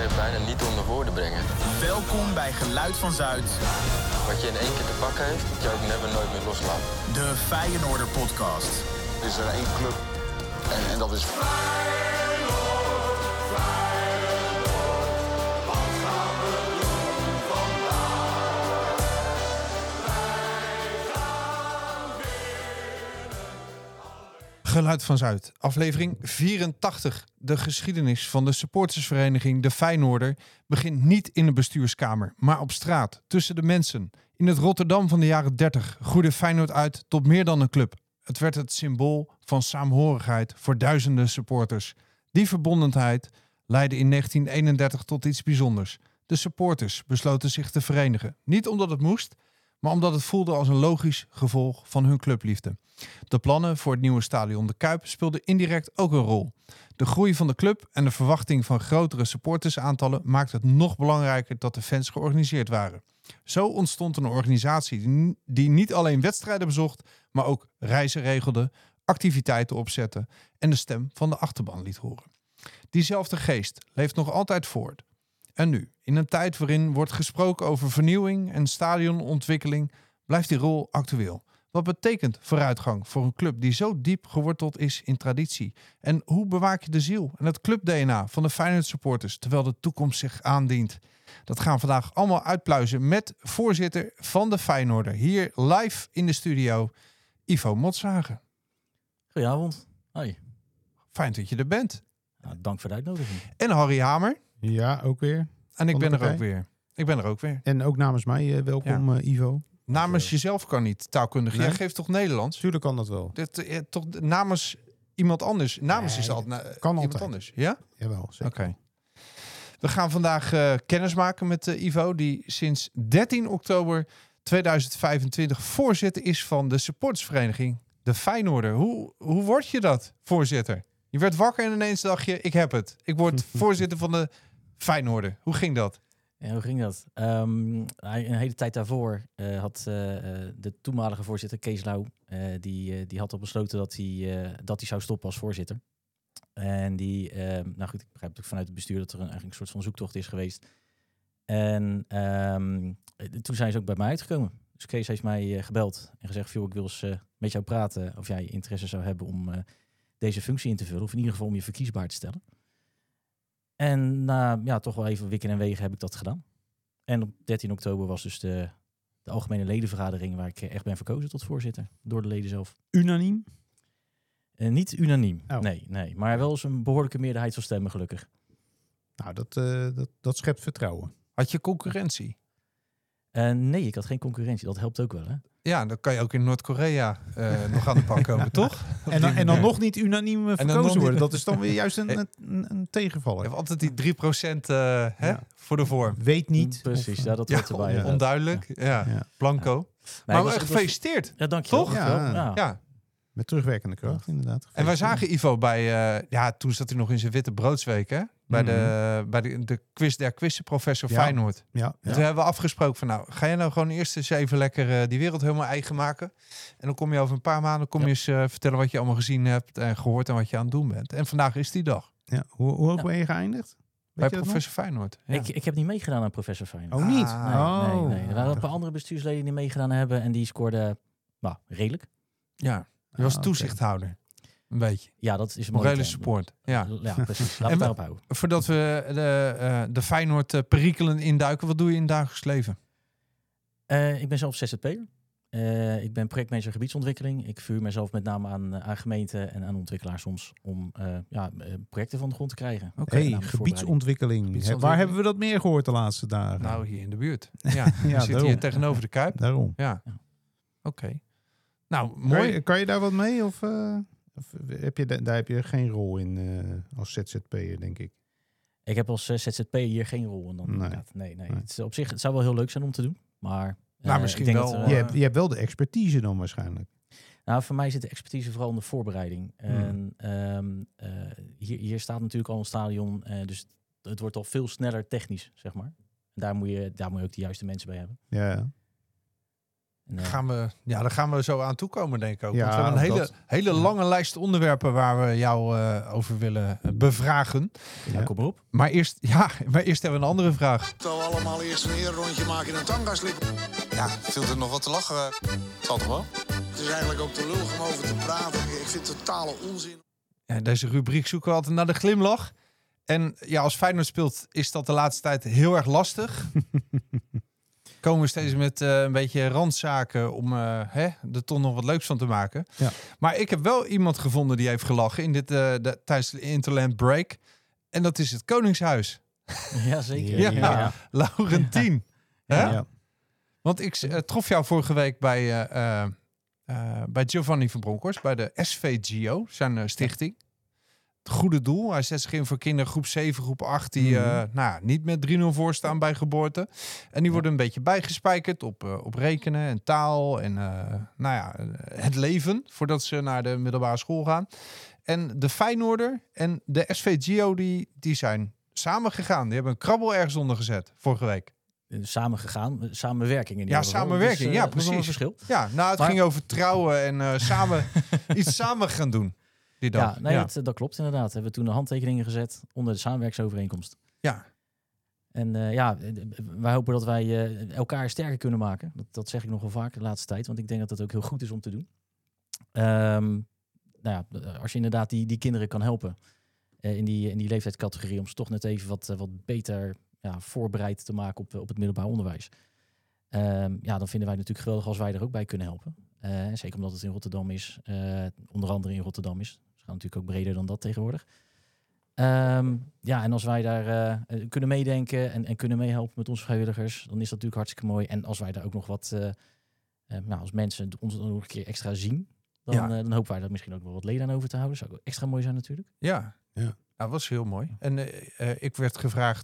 kan je bijna niet onder woorden brengen. Welkom bij Geluid van Zuid. Wat je in 1 keer te pakken heeft, moet je ook nooit meer loslaten. De Feyenoorder podcast. Er is er 1 club en dat is Geluid van Zuid, aflevering 84. De geschiedenis van de supportersvereniging De Feyenoorder begint niet in de bestuurskamer, maar op straat, tussen de mensen. In het Rotterdam van de jaren 30 groeide Feyenoord uit tot meer dan een club. Het werd het symbool van saamhorigheid voor duizenden supporters. Die verbondenheid leidde in 1931 tot iets bijzonders. De supporters besloten zich te verenigen. Niet omdat het moest, maar omdat het voelde als een logisch gevolg van hun clubliefde. De plannen voor het nieuwe stadion De Kuip speelden indirect ook een rol. De groei van de club en de verwachting van grotere supportersaantallen maakte het nog belangrijker dat de fans georganiseerd waren. Zo ontstond een organisatie die niet alleen wedstrijden bezocht, maar ook reizen regelde, activiteiten opzette en de stem van de achterban liet horen. Diezelfde geest leeft nog altijd voort. En nu, in een tijd waarin wordt gesproken over vernieuwing en stadionontwikkeling, blijft die rol actueel. Wat betekent vooruitgang voor een club die zo diep geworteld is in traditie? En hoe bewaak je de ziel en het club-DNA van de Feyenoord supporters terwijl de toekomst zich aandient? Dat gaan we vandaag allemaal uitpluizen met voorzitter van de Feyenoorder. Hier live in de studio, Ivo Motshagen. Goedenavond. Hoi. Fijn dat je er bent. Nou, dank voor de uitnodiging. En Harry Hamer. Ja, ook weer. En ik ben partij. er ook weer. Ik ben er ook weer. En ook namens mij welkom, Ivo. Namens jezelf kan niet, taalkundig. Nee. Jij geeft toch Nederlands? Tuurlijk kan dat wel. Toch namens iemand anders? Namens is altijd kan iemand altijd. anders. Ja? Jawel, zeker. Oké. We gaan vandaag kennis maken met Ivo, die sinds 13 oktober 2025 voorzitter is van de supportersvereniging De Feyenoorder. Hoe word je dat, voorzitter? Je werd wakker en ineens dacht je, ik heb het. Ik word voorzitter van de Feyenoorder. Hoe ging dat? Ja, hoe ging dat? Een hele tijd daarvoor had de toenmalige voorzitter Kees Lauw, die had al besloten dat hij zou stoppen als voorzitter. En nou goed, ik begrijp ook vanuit het bestuur dat er eigenlijk een soort van zoektocht is geweest. En toen zijn ze ook bij mij uitgekomen. Dus Kees heeft mij gebeld en gezegd, ik wil eens met jou praten of jij interesse zou hebben om deze functie in te vullen. Of in ieder geval om je verkiesbaar te stellen. En na toch wel even wikken en wegen heb ik dat gedaan. En op 13 oktober was dus de algemene ledenvergadering waar ik echt ben verkozen tot voorzitter. Door de leden zelf. Unaniem? Niet unaniem, Oh. nee. Maar wel eens een behoorlijke meerderheid van stemmen gelukkig. Nou, dat schept vertrouwen. Had je concurrentie? Nee, ik had geen concurrentie. Dat helpt ook wel, hè? Ja, dan kan je ook in Noord-Korea nog aan de pak komen, toch? En dan nog niet unaniem dan verkozen nog niet- worden. Dat is dan weer juist een tegenvaller. Je hebt altijd die 3% voor de vorm. Weet niet. Precies, of- ja, dat Ja, hoort erbij. inderdaad. onduidelijk. Ja. Ja. Blanco. Nee, Maar ik was- gefeliciteerd. Ja, dank je wel. Toch? Ja. Ja. Met terugwerkende kracht, inderdaad. En wij zagen Ivo bij... toen zat hij nog in zijn witte broodsweek, hè? Bij de quiz der quizzen, professor Ja. Feyenoord. Ja. En toen hebben we afgesproken van... Nou, ga je nou gewoon eerst eens even lekker die wereld helemaal eigen maken. En dan kom je over een paar maanden eens vertellen wat je allemaal gezien hebt en gehoord en wat je aan het doen bent. En vandaag is die dag. Ja. Hoe hoog Ja. ben je geëindigd? Bij Weet je dat nog? professor Feyenoord. Ja. Ik heb niet meegedaan aan professor Feyenoord. Oh, niet? Ah, Nee. Er waren een paar andere bestuursleden die meegedaan hebben en die scoorden redelijk. Ja, je was oké. toezichthouder. Een beetje. Ja, dat is een mooie Morele term. support. Ja. Ja, precies. Laten we En daarop houden. Voordat we de Feyenoord perikelen induiken, wat doe je in het dagelijks leven? Ik ben zelf ZZP'er. Ik ben projectmanager gebiedsontwikkeling. Ik vuur mezelf met name aan gemeenten en aan ontwikkelaars soms om projecten van de grond te krijgen. Oké. Hey, namelijk gebiedsontwikkeling. Gebiedsontwikkeling. Waar hebben we dat meer gehoord de laatste dagen? Nou, hier in de buurt. Ja, Ja, we zitten daarom. hier tegenover de Kuip. Daarom. Ja. Ja. Oké. Nou, mooi. Kan je daar wat mee? Of heb je daar heb je geen rol in als ZZP'er, denk ik? Ik heb als ZZP hier geen rol in dan. Nee. Inderdaad. Nee. Het is op zich, het zou wel heel leuk zijn om te doen. Maar misschien ik denk wel, dat, Je hebt wel de expertise dan waarschijnlijk. Nou, voor mij zit de expertise vooral in de voorbereiding. En hier staat natuurlijk al een stadion. Dus het wordt al veel sneller technisch, zeg maar. Daar moet je ook de juiste mensen bij hebben. Ja. Daar gaan we zo aan toekomen, denk ik ook. Ja, Want we hebben een hele lange lijst onderwerpen waar we jou over willen bevragen. Ja, kom maar op. Maar eerst hebben we een andere vraag. Dat we allemaal eerst een rondje maken in een tangaslip. Ja, viel er nog wat te lachen? Het zal toch wel? Het is eigenlijk ook te lullig om over te praten. Ik vind het totale onzin. Ja, deze rubriek zoeken we altijd naar de glimlach. En ja, als Feyenoord speelt is dat de laatste tijd heel erg lastig. Komen we steeds met een beetje randzaken om er toch nog wat leuks van te maken. Ja. Maar ik heb wel iemand gevonden die heeft gelachen in tijdens de Interland Break. En dat is het Koningshuis. Ja, zeker. Ja. Laurentien. Ja. Hè? Ja. Want ik trof jou vorige week bij Giovanni van Bronckhorst, bij de SVGO, zijn stichting. Het goede doel. Hij zet zich in voor kinderen groep 7, groep 8... die niet met 3-0 voor staan bij geboorte. En die worden een beetje bijgespijkerd op rekenen en taal en het leven... voordat ze naar de middelbare school gaan. En de Feyenoorder en de SVGO die zijn samen gegaan. Die hebben een krabbel ergens onder gezet vorige week. Samen gegaan, samenwerking in ieder Ja, geval. samenwerking, Dus, ja, dat is wel een precies. verschil. Ja, het ging over trouwen en samen iets samen gaan doen. Die dag. Dat klopt inderdaad. We hebben toen de handtekeningen gezet onder de samenwerkingsovereenkomst. Ja. En wij hopen dat wij elkaar sterker kunnen maken. Dat zeg ik nog wel vaak de laatste tijd, want ik denk dat dat ook heel goed is om te doen. Als je inderdaad die kinderen kan helpen in die leeftijdscategorie, om ze toch net even wat beter voorbereid te maken op het middelbaar onderwijs. Dan vinden wij natuurlijk geweldig als wij er ook bij kunnen helpen. Zeker omdat het in Rotterdam is, onder andere in Rotterdam is. Dus gaan natuurlijk ook breder dan dat tegenwoordig. En als wij daar kunnen meedenken en kunnen meehelpen met onze vrijwilligers, dan is dat natuurlijk hartstikke mooi. En als wij daar ook nog wat, als mensen ons dan nog een keer extra zien, dan hopen wij daar misschien ook wel wat leden aan over te houden. Dat zou ook extra mooi zijn natuurlijk. Ja. Dat was heel mooi. En ik werd gevraagd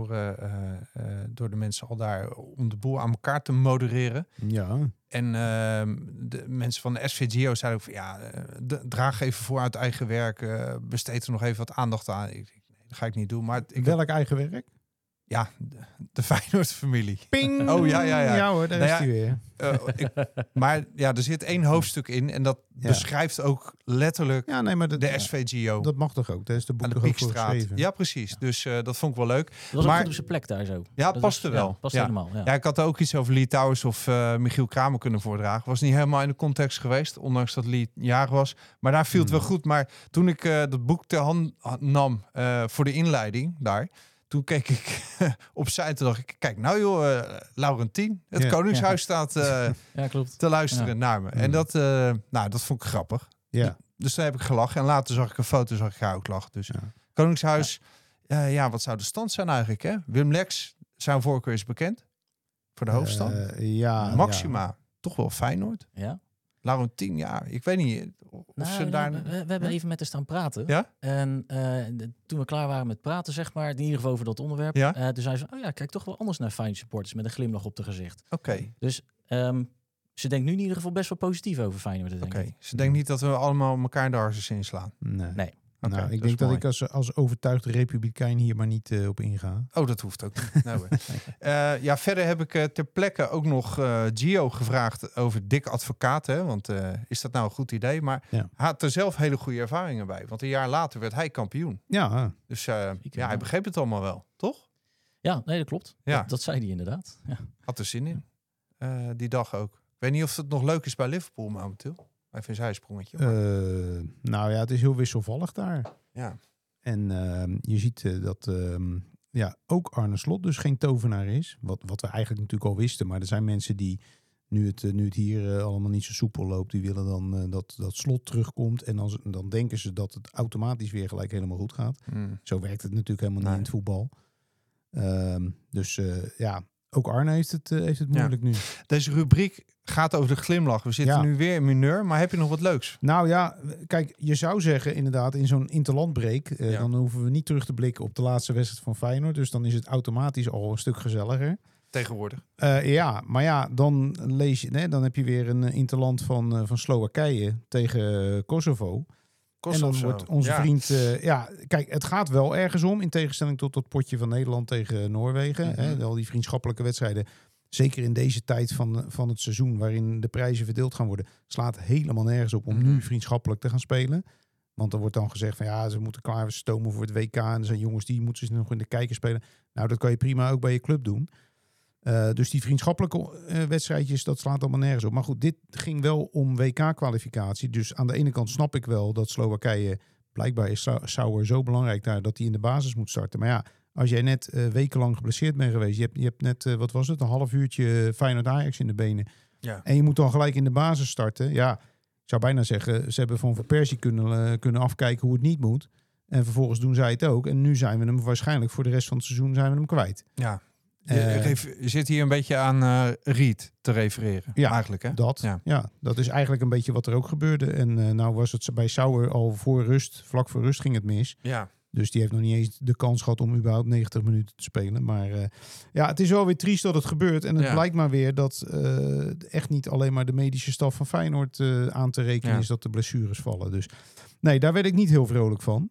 door de mensen al daar om de boel aan elkaar te modereren. Ja. En de mensen van de SVGO zeiden ook van draag even voor uit eigen werk. Besteed er nog even wat aandacht aan. Dat ga ik niet doen. Maar Welk eigen werk? Ja, de Feyenoord-familie. Ping! Oh, ja. Ja hoor, daar is hij weer. Maar er zit 1 hoofdstuk in en dat beschrijft ook letterlijk de SVGO. Dat mag toch ook? Dat is de boek aan de toch ook voor Piekstraat. geschreven? Ja, precies. Ja. Dus dat vond ik wel leuk. Dat was ook goed op zijn plek daar zo. Ja, dat paste wel. Past helemaal. Ja. Ja, ik had ook iets over Lee Towers of Michiel Kramer kunnen voordragen. Was niet helemaal in de context geweest, ondanks dat Lee jarig was. Maar daar viel het wel goed. Maar toen ik dat boek ter hand nam voor de inleiding daar, toen keek ik opzij en toen dacht ik, kijk nou joh, Laurentien, het Koningshuis staat klopt. te luisteren naar me. En dat vond ik grappig. Ja. Dus toen heb ik gelachen. En later zag ik een foto, zag ik haar ook lachen. Dus Koningshuis, wat zou de stand zijn eigenlijk? Hè? Wim Lex, zijn voorkeur is bekend. Voor de hoofdstand. Maxima, toch wel Feyenoord. Ja. Laurentien, ik weet niet of ze daar... We hebben even met haar staan praten. Ja? En toen we klaar waren met praten, zeg maar, in ieder geval over dat onderwerp. Toen zei ze, kijk toch wel anders naar Feyenoord supporters met een glimlach op haar gezicht. Oké. Dus ze denkt nu in ieder geval best wel positief over Feyenoord. Oké. Ze denkt niet dat we allemaal elkaar in de harses inslaan. Nee. Okay, ik denk dat ik als overtuigde republikein hier maar niet op inga. Oh, dat hoeft ook niet. Verder heb ik ter plekke ook nog Gio gevraagd over Dick Advocaat. Hè? Want is dat nou een goed idee? Maar hij had er zelf hele goede ervaringen bij. Want een jaar later werd hij kampioen. Ja. Dus hij begreep het allemaal wel, toch? Ja, nee, dat klopt. Ja. Dat zei hij inderdaad. Ja. Had er zin in. Die dag ook. Ik weet niet of het nog leuk is bij Liverpool momenteel. Even een zijsprongetje. Het is heel wisselvallig daar. Ja. En je ziet dat ook Arne Slot dus geen tovenaar is. Wat we eigenlijk natuurlijk al wisten. Maar er zijn mensen die, nu het hier allemaal niet zo soepel loopt, die willen dan dat Slot terugkomt. En dan denken ze dat het automatisch weer gelijk helemaal goed gaat. Zo werkt het natuurlijk helemaal niet in het voetbal. Ook Arne heeft het moeilijk nu. Deze rubriek gaat over de glimlach. We zitten nu weer in mineur, maar heb je nog wat leuks? Nou ja, kijk, je zou zeggen inderdaad in zo'n interlandbreak, dan hoeven we niet terug te blikken op de laatste wedstrijd van Feyenoord. Dus dan is het automatisch al een stuk gezelliger. Tegenwoordig. Dan lees je, dan heb je weer een interland van Slowakije tegen Kosovo. En dan wordt onze vriend... kijk, het gaat wel ergens om. In tegenstelling tot dat potje van Nederland tegen Noorwegen. Al die vriendschappelijke wedstrijden zeker in deze tijd van het seizoen, waarin de prijzen verdeeld gaan worden, slaat helemaal nergens op om nu vriendschappelijk te gaan spelen. Want er wordt dan gezegd van ja, ze moeten klaar stomen voor het WK. En er zijn jongens die moeten ze nog in de kijker spelen. Nou, dat kan je prima ook bij je club doen. Dus die vriendschappelijke wedstrijdjes, dat slaat allemaal nergens op. Maar goed, dit ging wel om WK-kwalificatie. Dus aan de ene kant snap ik wel dat Slowakije, blijkbaar is Sauer zo belangrijk daar, dat hij in de basis moet starten. Maar ja, als jij net wekenlang geblesseerd bent geweest, je hebt net, wat was het, een half uurtje Feyenoord-Ajax in de benen. Ja. En je moet dan gelijk in de basis starten. Ja, ik zou bijna zeggen, ze hebben van Persie kunnen afkijken hoe het niet moet. En vervolgens doen zij het ook. En nu zijn we hem waarschijnlijk voor de rest van het seizoen zijn we hem kwijt. Ja. Je zit hier een beetje aan Ried te refereren. Ja, eigenlijk. Hè? Dat is eigenlijk een beetje wat er ook gebeurde. En nou was het bij Sauer al vlak voor rust ging het mis. Ja. Dus die heeft nog niet eens de kans gehad om überhaupt 90 minuten te spelen. Maar het is wel weer triest dat het gebeurt. En het blijkt maar weer dat echt niet alleen maar de medische staf van Feyenoord aan te rekenen is dat de blessures vallen. Dus nee, daar werd ik niet heel vrolijk van.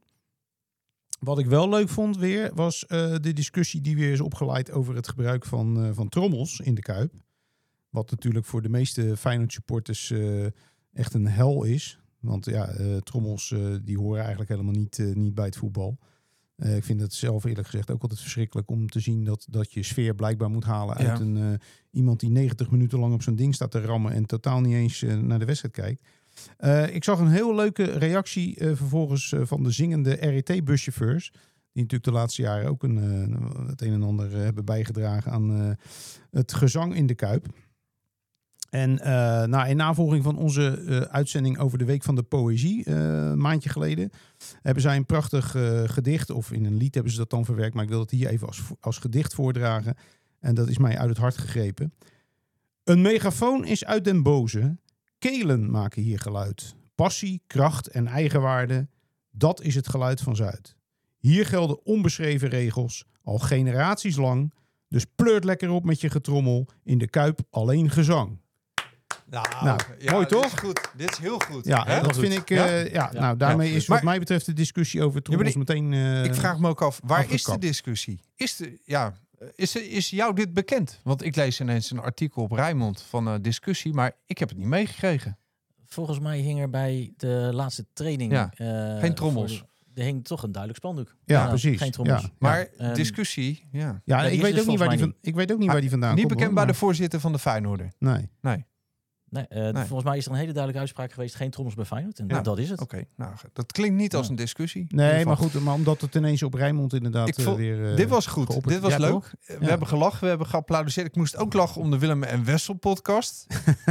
Wat ik wel leuk vond weer, was de discussie die weer is opgeleid over het gebruik van trommels in de Kuip. Wat natuurlijk voor de meeste Feyenoord supporters echt een hel is. Want trommels die horen eigenlijk helemaal niet bij het voetbal. Ik vind het zelf eerlijk gezegd ook altijd verschrikkelijk om te zien dat je sfeer blijkbaar moet halen uit iemand die 90 minuten lang op zo'n ding staat te rammen en totaal niet eens naar de wedstrijd kijkt. Ik zag een heel leuke reactie vervolgens van de zingende RET-buschauffeurs. Die natuurlijk de laatste jaren ook het een en ander hebben bijgedragen aan het gezang in de Kuip. En in navolging van onze uitzending over de Week van de Poëzie, een maandje geleden, hebben zij een prachtig gedicht, of in een lied hebben ze dat dan verwerkt, maar ik wil het hier even als gedicht voordragen. En dat is mij uit het hart gegrepen. Een megafoon is uit den boze, kelen maken hier geluid. Passie, kracht en eigenwaarde, dat is het geluid van Zuid. Hier gelden onbeschreven regels, al generaties lang, dus pleurt lekker op met je getrommel, in de Kuip alleen gezang. Nou, mooi toch? Dit is goed. Dit is heel goed. Ja, hè? dat vind ik. Daarmee is wat mij betreft de discussie over trommels meteen. Ik vraag me ook af, waar afgekapt. is de discussie? Is jou dit bekend? Want ik lees ineens een artikel op Rijnmond van discussie, maar ik heb het niet meegekregen. Volgens mij hing er bij de laatste training geen trommels. Er hing toch een duidelijk spandoek. Ja, precies. Geen trommels. Ja. Maar discussie, ik weet ook niet waar die vandaan komt. Niet bekend bij de voorzitter van de Feyenoorder. Nee. Volgens mij is er een hele duidelijke uitspraak geweest. Geen trommels bij Feyenoord. En dat is het. Oké, dat klinkt niet als een discussie. Nee, maar goed, maar omdat het ineens op Rijnmond inderdaad weer... dit was goed. geopperd. Dit was leuk. Toch? We hebben gelachen, we hebben geapplaudiseerd. Ik moest ook lachen om de Willem en Wessel podcast.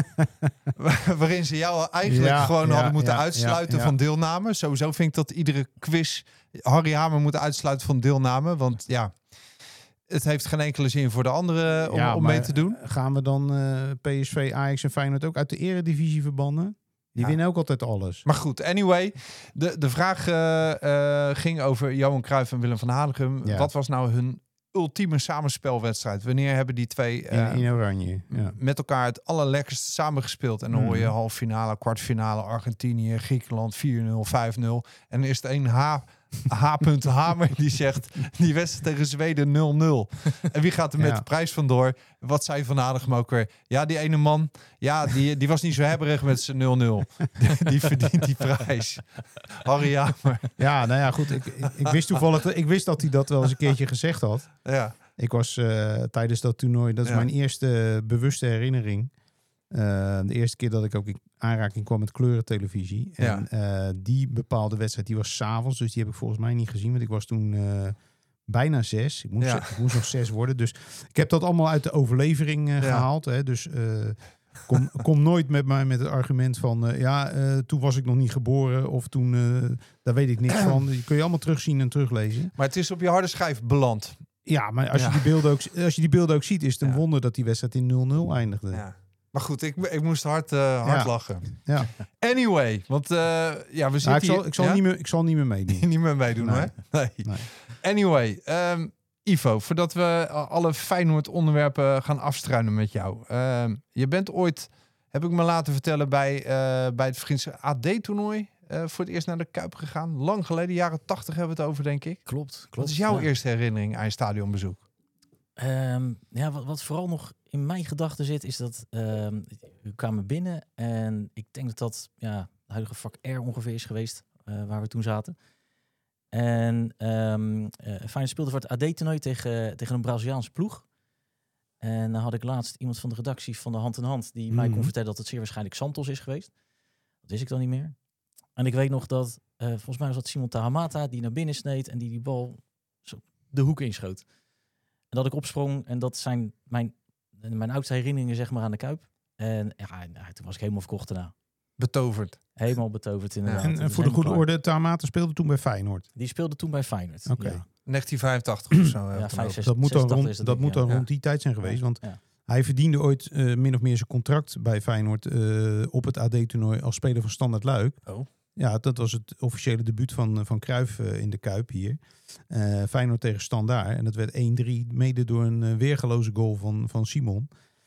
waarin ze jou eigenlijk hadden moeten uitsluiten van deelname. Sowieso vind ik dat iedere quiz Harry Hamer moet uitsluiten van deelname. Want het heeft geen enkele zin voor de anderen om mee te doen. Gaan we dan PSV, Ajax en Feyenoord ook uit de eredivisie verbannen? Die winnen ook altijd alles. Maar goed, anyway. De vraag ging over Johan Cruijff en Willem van Hanegem. Ja. Wat was nou hun ultieme samenspelwedstrijd? Wanneer hebben die twee in oranje met elkaar het allerlekkerst samengespeeld? En dan hoor je halffinale, kwartfinale, Argentinië, Griekenland 4-0, 5-0. En dan is het een H. Hamer die zegt die wedstrijd tegen Zweden 0-0. En wie gaat er met de prijs vandoor? Wat zei Van Hanegem ook weer? Ja, die ene man, die was niet zo hebberig met zijn 0-0. Die verdient die prijs. Harry Hamer. Ja, nou ja, goed. Ik wist toevallig, ik wist dat hij dat wel eens een keertje gezegd had. Ja. Ik was tijdens dat toernooi, dat is mijn eerste bewuste herinnering. De eerste keer dat ik ook in aanraking kwam met kleurentelevisie. En die bepaalde wedstrijd, die was 's avonds. Dus die heb ik volgens mij niet gezien. Want ik was toen bijna 6. Ik moest nog 6 worden. Dus ik heb dat allemaal uit de overlevering gehaald. Hè. Dus kom nooit met mij met het argument van... toen was ik nog niet geboren. Of toen, daar weet ik niks van. Die kun je allemaal terugzien en teruglezen. Maar het is op je harde schijf beland. Ja, maar als je die beelden ook ziet... is het een wonder dat die wedstrijd in 0-0 eindigde. Ja. Maar goed, ik moest hard lachen. Ja. Anyway, want we zitten hier... Ik zal niet meer meedoen. Niet meer meedoen, hoor. Nee. Anyway, Ivo, voordat we alle Feyenoord onderwerpen gaan afstruinen met jou. Je bent ooit, heb ik me laten vertellen, bij het Vriendse AD-toernooi... voor het eerst naar de Kuip gegaan. Lang geleden, jaren 80 hebben we het over, denk ik. Klopt. Wat is jouw eerste herinnering aan je stadionbezoek? Wat vooral nog in mijn gedachten zit, is dat we kwamen binnen en ik denk dat dat het huidige vak R ongeveer is geweest, waar we toen zaten. En Feyenoord speelde voor het AD-toernooi tegen een Braziliaanse ploeg. En dan had ik laatst iemand van de redactie van de Hand in Hand die mij kon vertellen dat het zeer waarschijnlijk Santos is geweest. Dat wist ik dan niet meer. En ik weet nog dat, volgens mij was dat Simon Tahamata die naar binnen sneed en die bal zo de hoek inschoot. En dat ik opsprong en dat zijn mijn oudste herinneringen zeg maar aan de Kuip. En toen was ik helemaal verkocht daarna. Betoverd. Helemaal betoverd inderdaad. En voor de goede orde, Tahamata speelde toen bij Feyenoord. Die speelde toen bij Feyenoord. Oké. Ja. 1985 of zo. Ja, 65, Dat moet dan 86 rond, ja. die tijd zijn geweest. Want Ja. hij verdiende ooit min of meer zijn contract bij Feyenoord op het AD-toernooi als speler van Standard Luik. Oh. Ja, dat was het officiële debuut van Cruijff in de Kuip hier. Feyenoord tegen Standaard. En dat werd 1-3, mede door een weergeloze goal van Simon.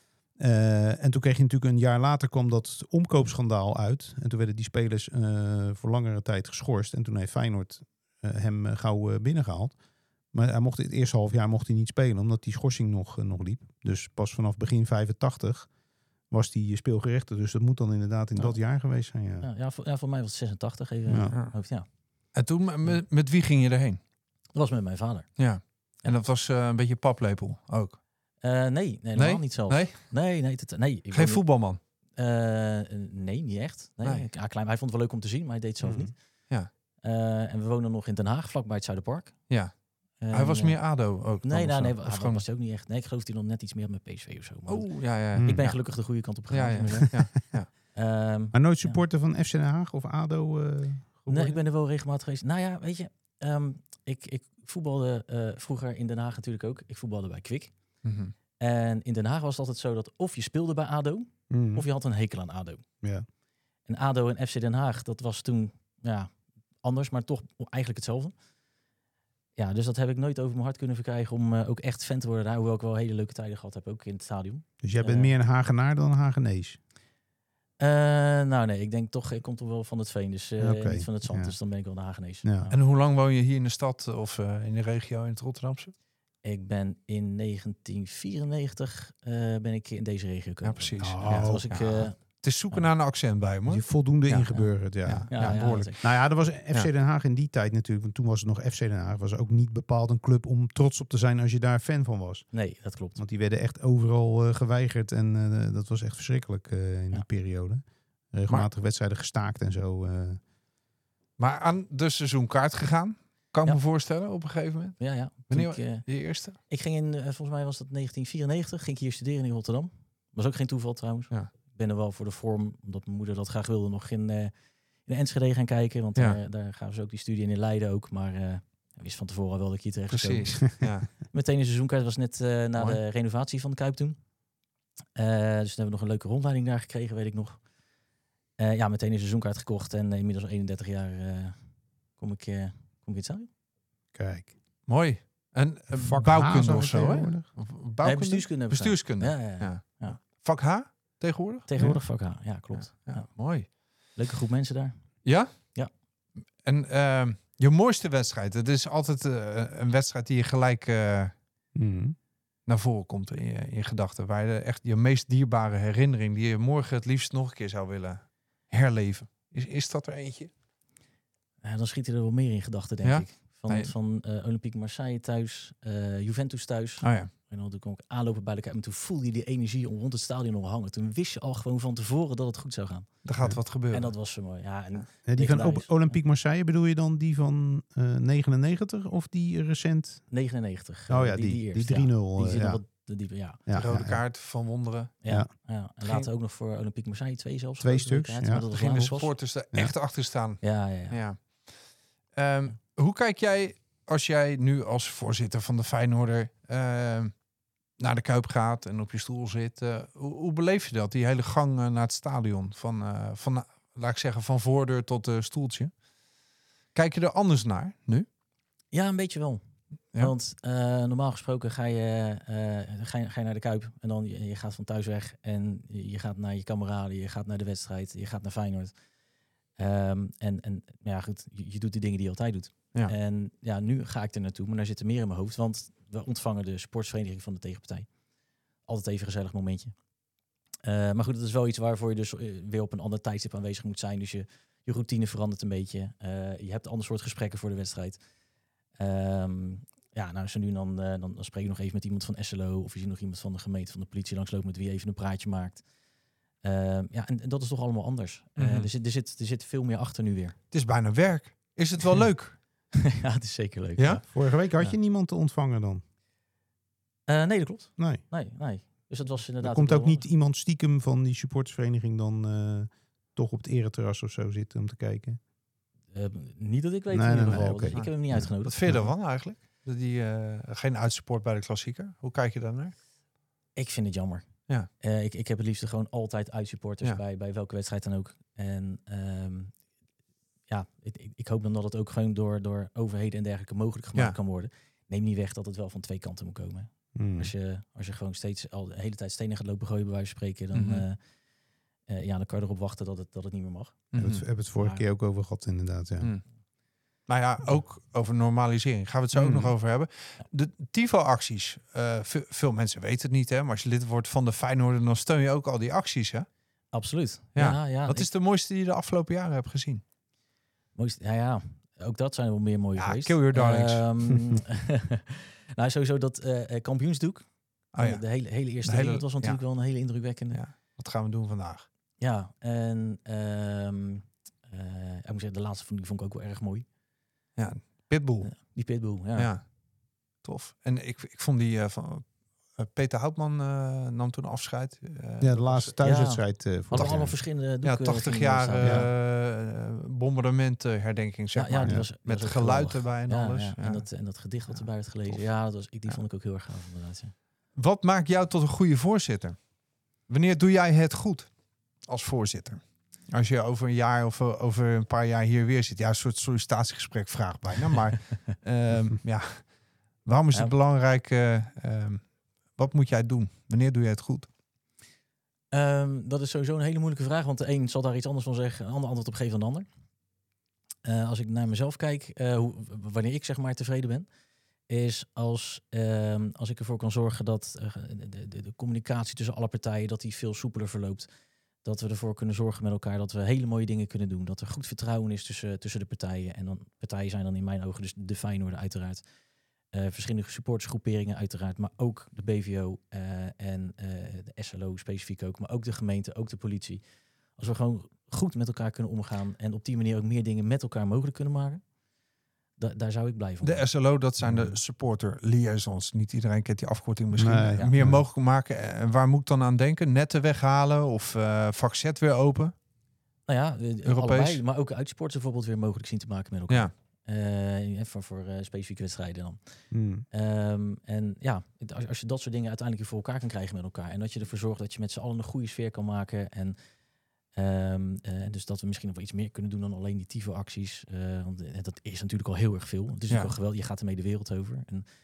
En toen kreeg je natuurlijk een jaar later kwam dat omkoopschandaal uit. En toen werden die spelers voor langere tijd geschorst. En toen heeft Feyenoord hem gauw binnengehaald. Maar hij mocht het eerste half jaar mocht hij niet spelen, omdat die schorsing nog liep. Dus pas vanaf begin 85 was die speelgerechtigd. Dus dat moet dan inderdaad in dat jaar geweest zijn. Ja. Voor mij was het 86 even. Ja. Ja. En toen, met wie ging je erheen? Dat was met mijn vader. Ja. En dat was een beetje paplepel ook? Nee, helemaal niet zelf. Nee? Nee. Geen voetbalman? Nee, niet echt. Nee. Nee. Ja, klein, hij vond het wel leuk om te zien, maar hij deed het zelf niet. Ja. En we woonden nog in Den Haag, vlakbij het Zuiderpark. Ja. En, Hij was meer ADO ook? Nee, dan, dat of gewoon... was hij ook niet echt. Nee, ik geloof dat hij nog net iets meer met PSV of zo. Maar ja. ik ben Ja. gelukkig de goede kant op Ja, gegaan. ja. Maar nooit supporter van FC Den Haag of ADO? Nee, ik ben er wel regelmatig geweest. Nou ja, weet je, ik voetbalde vroeger in Den Haag natuurlijk ook. Ik voetbalde bij Kwik. Mhm. En in Den Haag was het altijd zo dat of je speelde bij ADO, of je had een hekel aan ADO. Ja. En ADO en FC Den Haag, dat was toen anders, maar toch eigenlijk hetzelfde. Ja, dus dat heb ik nooit over mijn hart kunnen verkrijgen om ook echt fan te worden daar. Hoewel ik wel hele leuke tijden gehad heb, ook in het stadion. Dus jij bent meer een Hagenaar dan een Hagenees? Nou nee, ik denk toch, ik kom toch wel van het veen, dus niet van het zand. Ja. Dus dan ben ik wel een Hagenees. Ja. Ja. En hoe lang woon je hier in de stad of in de regio in het Rotterdamse? Ik ben in 1994 ben ik in deze regio gekomen. Ja, precies. Oh, Ja, toen was ik... Het is zoeken naar een accent bij me. Je voldoende Ja. ingeburgerd, ja. behoorlijk. dat is- Nou ja, dat was FC Ja. Den Haag in die tijd natuurlijk. Want toen was het nog FC Den Haag. Was ook niet bepaald een club om trots op te zijn als je daar fan van was. Nee, dat klopt. Want die werden echt overal geweigerd. En dat was echt verschrikkelijk in die periode. Regelmatig wedstrijden gestaakt en zo. Maar aan de seizoenkaart gegaan? Kan ik Ja. me voorstellen op een gegeven moment? Ja. Toen Wanneer ik, je eerste? ik ging in, volgens mij was dat 1994, ging ik hier studeren in Rotterdam. Was ook geen toeval trouwens. Ja. Ik ben er wel voor de vorm, omdat mijn moeder dat graag wilde, nog in Enschede gaan kijken. Want Ja. daar gaven ze ook die studie in Leiden ook. Maar ik wist van tevoren wel dat ik hier terecht zou komen. Precies. Ja. Meteen een seizoenkaart was net na Mooi. de renovatie van de Kuip toen. Dus toen hebben we nog een leuke rondleiding daar gekregen, weet ik nog. Meteen een seizoenkaart gekocht en inmiddels al 31 jaar kom ik in het stadion. Kijk. Mooi. En Vak H bouwkunde zag of ik zo, hè? tegenwoordig. Of Nee, bouwkunde? bestuurskunde. hebben we Bestuurskunde. staan. Ja. Ja. Vak H tegenwoordig? Tegenwoordig vak H. Ja, klopt. Ja. Ja. Mooi. Leuke groep mensen daar. Ja? Ja. En je mooiste wedstrijd? Het is altijd een wedstrijd die je gelijk naar voren komt in je gedachten. Waar je echt je meest dierbare herinnering, die je morgen het liefst nog een keer zou willen herleven. Is dat er eentje? Dan schieten er wel meer in gedachten, denk Ja? ik. Nee. Van Olympique Marseille thuis, Juventus thuis. Oh ja. En dan ook aanlopen bij de Kuip. En toen voelde je die energie rond het stadion nog hangen. Toen wist je al gewoon van tevoren dat het goed zou gaan. Er gaat wat gebeuren. En dat was zo mooi. Ja, en Die van legendarisch. Olympique Marseille, bedoel je dan die van 99 of die recent? 99. Oh ja, die die eerste, 3-0. Die zit ja. nog wat dieper, ja. Ja, De rode ja. kaart van Wonderen. Ja. Ja. En later ook nog voor Olympique Marseille 2 zelfs. 2 Grote stuks, kaart, ja. maar dat was Gingen de later pas. supporters er Ja. echt achter staan. Ja. Ja. Hoe kijk jij, als jij nu als voorzitter van de Feyenoorder naar de Kuip gaat en op je stoel zit, hoe beleef je dat? Die hele gang naar het stadion, van laat ik zeggen, van voordeur tot stoeltje. Kijk je er anders naar nu? Ja, een beetje wel. Ja. Want normaal gesproken ga je naar de Kuip en dan je gaat van thuis weg en je gaat naar je kameraden, je gaat naar de wedstrijd, je gaat naar Feyenoord. Goed, je doet de dingen die je altijd doet. Ja. En ja, nu ga ik er naartoe, maar daar zit er meer in mijn hoofd, want we ontvangen de sportsvereniging van de tegenpartij. altijd even een gezellig momentje. Maar goed, dat is wel iets waarvoor je dus weer op een ander tijdstip aanwezig moet zijn. Dus je routine verandert een beetje. Je hebt een ander soort gesprekken voor de wedstrijd. Zo nu dan spreek je nog even met iemand van SLO... of je ziet nog iemand van de gemeente, van de politie langslopen... met wie je even een praatje maakt. En dat is toch allemaal anders. Mhm. Er zit veel meer achter nu weer. Het is bijna werk. Is het wel leuk? Ja, het is zeker leuk. Ja? Vorige week had je niemand te ontvangen dan? Nee, dat klopt. Nee. Nee. Dus dat was inderdaad... Er komt wel- ook niet iemand stiekem van die supportersvereniging dan toch op het ereterras of zo zitten om te kijken? niet dat ik weet Nee, in ieder nee, geval. oké. Dus ik heb hem niet uitgenodigd. Wat vind je daarvan eigenlijk? Dat die geen uitsupport bij de klassieker? Hoe kijk je daar naar? Ik vind het jammer. Ja. Ik heb het liefst gewoon altijd uitsupporters Ja. bij welke wedstrijd dan ook. En ik hoop dan dat het ook gewoon door overheden en dergelijke mogelijk gemaakt Ja. kan worden. Neem niet weg dat het wel van twee kanten moet komen. Hmm. Als je gewoon steeds al de hele tijd stenen gaat lopen gooien bij wijze van spreken, dan, Mhm. dan kan je erop wachten dat het niet meer mag. Hebben het vorige Maar- keer ook over gehad inderdaad. Ja. Mm. Nou ja, ook over normalisering. Gaan we het zo ook nog over hebben. De TIFO-acties. Veel mensen weten het niet, hè? Maar als je lid wordt van de Feyenoord, dan steun je ook al die acties, hè? Absoluut. Ja. Wat is de mooiste die je de afgelopen jaren hebt gezien? Ook dat zijn er wel meer mooie Ja, geweest. kill your darlings. Nou, sowieso dat kampioensdoek. Oh ja. De hele eerste hele- ring, dat was natuurlijk wel een hele indrukwekkende. Ja. Wat gaan we doen vandaag? Ja, en ik moet zeggen, de laatste vond ik ook wel erg mooi. Pitbull. Die Pitbull, Ja. ja. Tof. En ik vond die van Peter Houtman nam toen afscheid. Ja, de laatste thuiswedstrijd. Hadden allemaal verschillende doeken. 80 gingen jaar staan. bombardement-herdenking, zeg maar. die was Met ook geluid geweldig. erbij en Ja, alles. ja. Ja. En dat gedicht wat erbij werd gelezen. Tof. Ja, die Ja. vond ik ook heel erg gaaf inderdaad. Ja. Wat maakt jou tot een goede voorzitter? Wanneer doe jij het goed als voorzitter? Als je over een jaar of over een paar jaar hier weer zit. Ja, een soort sollicitatiegesprek vraag bijna. Maar waarom is het belangrijk? Wat moet jij doen? Wanneer doe je het goed? Dat is sowieso een hele moeilijke vraag. Want de een zal daar iets anders van zeggen. Een ander antwoord op geven dan de ander. Als ik naar mezelf kijk, wanneer ik zeg maar tevreden ben, is als ik ervoor kan zorgen dat de communicatie tussen alle partijen dat die veel soepeler verloopt. Dat we ervoor kunnen zorgen met elkaar dat we hele mooie dingen kunnen doen. Dat er goed vertrouwen is tussen de partijen. En dan partijen zijn dan in mijn ogen dus de Feyenoorder uiteraard. Verschillende supportersgroeperingen uiteraard. Maar ook de BVO en de SLO specifiek ook. Maar ook de gemeente, ook de politie. Als we gewoon goed met elkaar kunnen omgaan. En op die manier ook meer dingen met elkaar mogelijk kunnen maken. Daar zou ik blij van worden. De SLO, dat zijn de supporter liaisons. Niet iedereen kent die afkorting misschien. Nee, ja. Meer mogelijk maken. En waar moet ik dan aan denken? Netten weghalen of vak Z weer open? Nou ja, Europees. allebei. Maar ook uitsports bijvoorbeeld weer mogelijk zien te maken met elkaar. Ja. Voor specifieke wedstrijden dan. Hmm. En ja, als je dat soort dingen uiteindelijk voor elkaar kan krijgen met elkaar. En dat je ervoor zorgt dat je met z'n allen een goede sfeer kan maken. En dus dat we misschien nog wel iets meer kunnen doen dan alleen die TIFO-acties. Want dat is natuurlijk al heel erg veel. Het is natuurlijk al geweldig. Je gaat ermee de wereld over.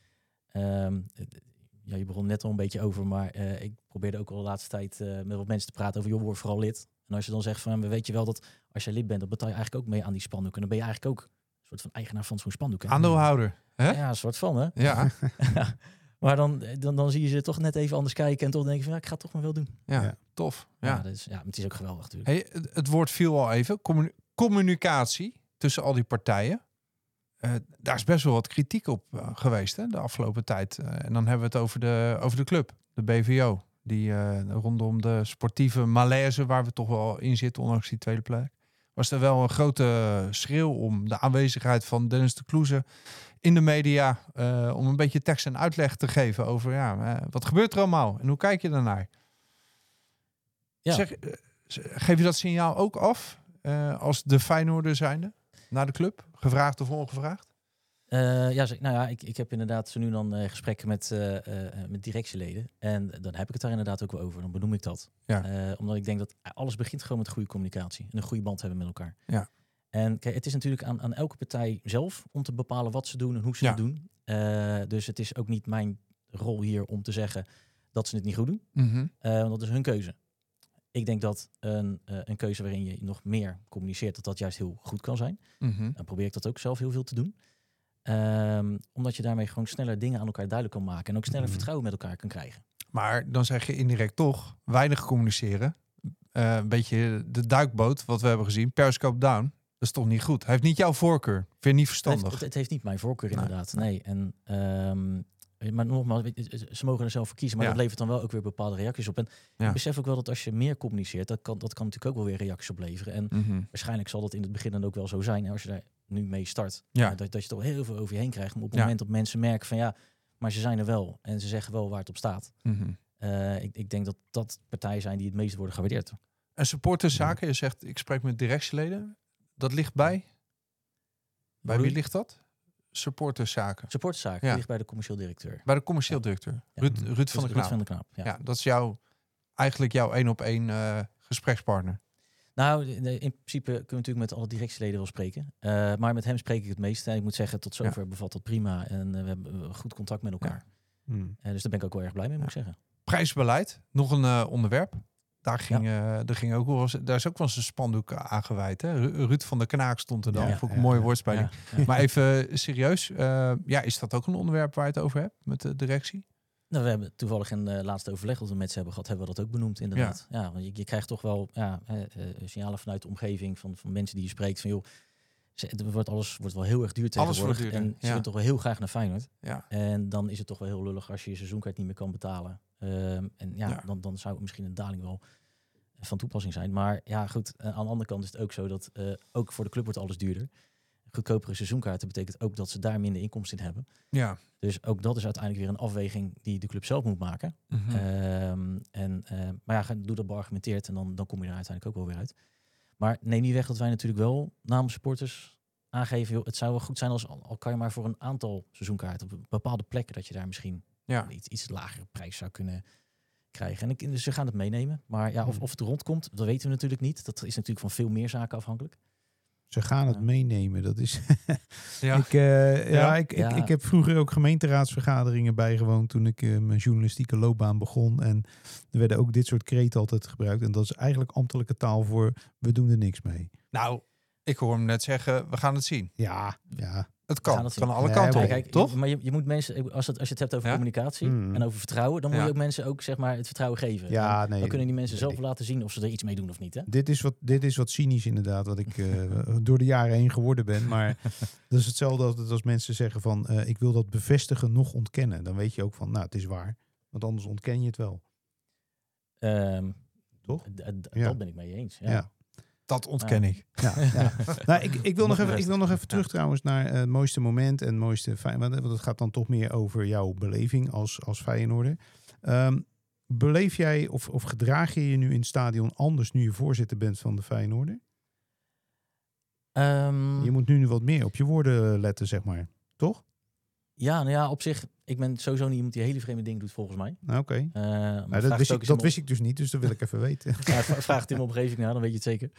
En je begon net al een beetje over. Maar ik probeerde ook al de laatste tijd met wat mensen te praten over, joh, word vooral lid. En als je dan zegt van, weet je wel dat als je lid bent, dan betaal je eigenlijk ook mee aan die spandoek. En dan ben je eigenlijk ook een soort van eigenaar van zo'n spandoek. Hè? Aandeelhouder. Hè? Ja, een soort van, hè? Ja. Maar dan zie je ze toch net even anders kijken en toch denk je van, ik ga het toch maar wel doen. Ja. Tof. Ja. Het is ook geweldig natuurlijk. Hey, het woord viel al even. Communicatie tussen al die partijen. Daar is best wel wat kritiek op geweest de afgelopen tijd. En dan hebben we het over de club, de BVO. Die rondom de sportieve malaise waar we toch wel in zitten, ondanks die tweede plek. Was er wel een grote schreeuw om de aanwezigheid van Dennis de Kloeze in de media. Om een beetje tekst en uitleg te geven over wat gebeurt er allemaal en hoe kijk je daarnaar? Ja. Geef je dat signaal ook af als de Feyenoorder zijnde naar de club? Gevraagd of ongevraagd? Ik heb inderdaad zo nu dan gesprekken met directieleden. En dan heb ik het daar inderdaad ook wel over. Dan benoem ik dat. Ja. Omdat ik denk dat alles begint gewoon met goede communicatie. En een goede band hebben met elkaar. Ja. En kijk, het is natuurlijk aan elke partij zelf om te bepalen wat ze doen en hoe ze het doen. Dus het is ook niet mijn rol hier om te zeggen dat ze het niet goed doen. Mm-hmm. Want dat is hun keuze. Ik denk dat een keuze waarin je nog meer communiceert, dat juist heel goed kan zijn. Mm-hmm. Dan probeer ik dat ook zelf heel veel te doen. Omdat je daarmee gewoon sneller dingen aan elkaar duidelijk kan maken. En ook sneller vertrouwen met elkaar kan krijgen. Maar dan zeg je indirect toch weinig communiceren. Een beetje de duikboot, wat we hebben gezien. Periscope down. Dat is toch niet goed. Hij heeft niet jouw voorkeur. Vind je niet verstandig? Het heeft niet mijn voorkeur inderdaad. Nee. En, maar nogmaals, ze mogen er zelf voor kiezen. Maar dat levert dan wel ook weer bepaalde reacties op. En ik besef ook wel dat als je meer communiceert, dat kan natuurlijk ook wel weer reacties opleveren. En waarschijnlijk zal dat in het begin dan ook wel zo zijn. Als je daar nu mee start. Dat je toch heel veel over je heen krijgt. Maar op het moment dat mensen merken van maar ze zijn er wel. En ze zeggen wel waar het op staat. Ik denk dat dat partijen zijn die het meest worden gewaardeerd. En supporterszaken, je zegt, ik spreek met directieleden. Dat ligt bij? Bij wie ligt dat? Supporterszaken. Supporterszaken ligt bij de commercieel directeur. Bij de commercieel directeur. Ruud van der Knaap. Ja, dat is eigenlijk jouw 1-op-1 gesprekspartner. Nou, in principe kunnen we natuurlijk met alle directieleden wel spreken. Maar met hem spreek ik het meest. En ik moet zeggen, tot zover bevalt dat prima. En we hebben goed contact met elkaar. Dus daar ben ik ook wel erg blij mee, moet ik zeggen. Prijsbeleid, nog een onderwerp. Daar ging ook wel, daar is ook wel eens een spandoek aan gewijd. Hè? Ruud van der Knaak stond er dan. Vond ik een mooie woordspeling. Maar even serieus. Is dat ook een onderwerp waar je het over hebt met de directie? Nou, we hebben toevallig een laatste overleg dat we met ze hebben gehad, hebben we dat ook benoemd inderdaad. Ja, want je krijgt toch wel signalen vanuit de omgeving van mensen die je spreekt van joh, alles wordt wel heel erg duur tegenwoordig. En ze willen toch wel heel graag naar Feyenoord. Ja. En dan is het toch wel heel lullig als je je seizoenkaart niet meer kan betalen. Dan zou misschien een daling wel van toepassing zijn. Maar ja, goed, aan de andere kant is het ook zo dat ook voor de club wordt alles duurder. Goedkopere seizoenkaarten betekent ook dat ze daar minder inkomsten in hebben. Ja. Dus ook dat is uiteindelijk weer een afweging die de club zelf moet maken. Doe dat beargumenteerd en dan kom je er uiteindelijk ook wel weer uit. Maar neem niet weg dat wij natuurlijk wel namens supporters aangeven, joh, het zou wel goed zijn als al kan je maar voor een aantal seizoenkaarten op bepaalde plekken dat je daar misschien iets lagere prijs zou kunnen krijgen. En dus ze gaan het meenemen. Maar of het rondkomt, dat weten we natuurlijk niet. Dat is natuurlijk van veel meer zaken afhankelijk. Ze gaan het meenemen, dat is... Ik heb vroeger ook gemeenteraadsvergaderingen bijgewoond toen ik mijn journalistieke loopbaan begon. En er werden ook dit soort kreten altijd gebruikt. En dat is eigenlijk ambtelijke taal voor we doen er niks mee. Nou, ik hoor hem net zeggen, we gaan het zien. Ja. Het kan alle kanten op, kijk, toch? Maar je moet mensen, als je het hebt over communicatie en over vertrouwen, dan moet je ook mensen ook zeg maar het vertrouwen geven. Ja, dan kunnen die mensen zelf laten zien of ze er iets mee doen of niet. Hè? Dit is wat cynisch inderdaad, wat ik door de jaren heen geworden ben. Maar dat is hetzelfde als mensen zeggen van ik wil dat bevestigen nog ontkennen. Dan weet je ook van, nou het is waar. Want anders ontken je het wel. Toch? Dat ben ik mee eens. Ja. Dat ontken ik. Ja. Nou, ik wil nog even terug trouwens naar het mooiste moment en het mooiste want het gaat dan toch meer over jouw beleving als Feyenoorder. Beleef jij of gedraag je nu in het stadion anders nu je voorzitter bent van de Feyenoorder? Je moet nu wat meer op je woorden letten, zeg maar. Toch? Ja, op zich. Ik ben sowieso niet iemand die hele vreemde dingen doet, volgens mij. Oké. Dat wist ik dus niet, dus dat wil ik even weten. Vraag het in mijn omgeving naar, dan weet je het zeker.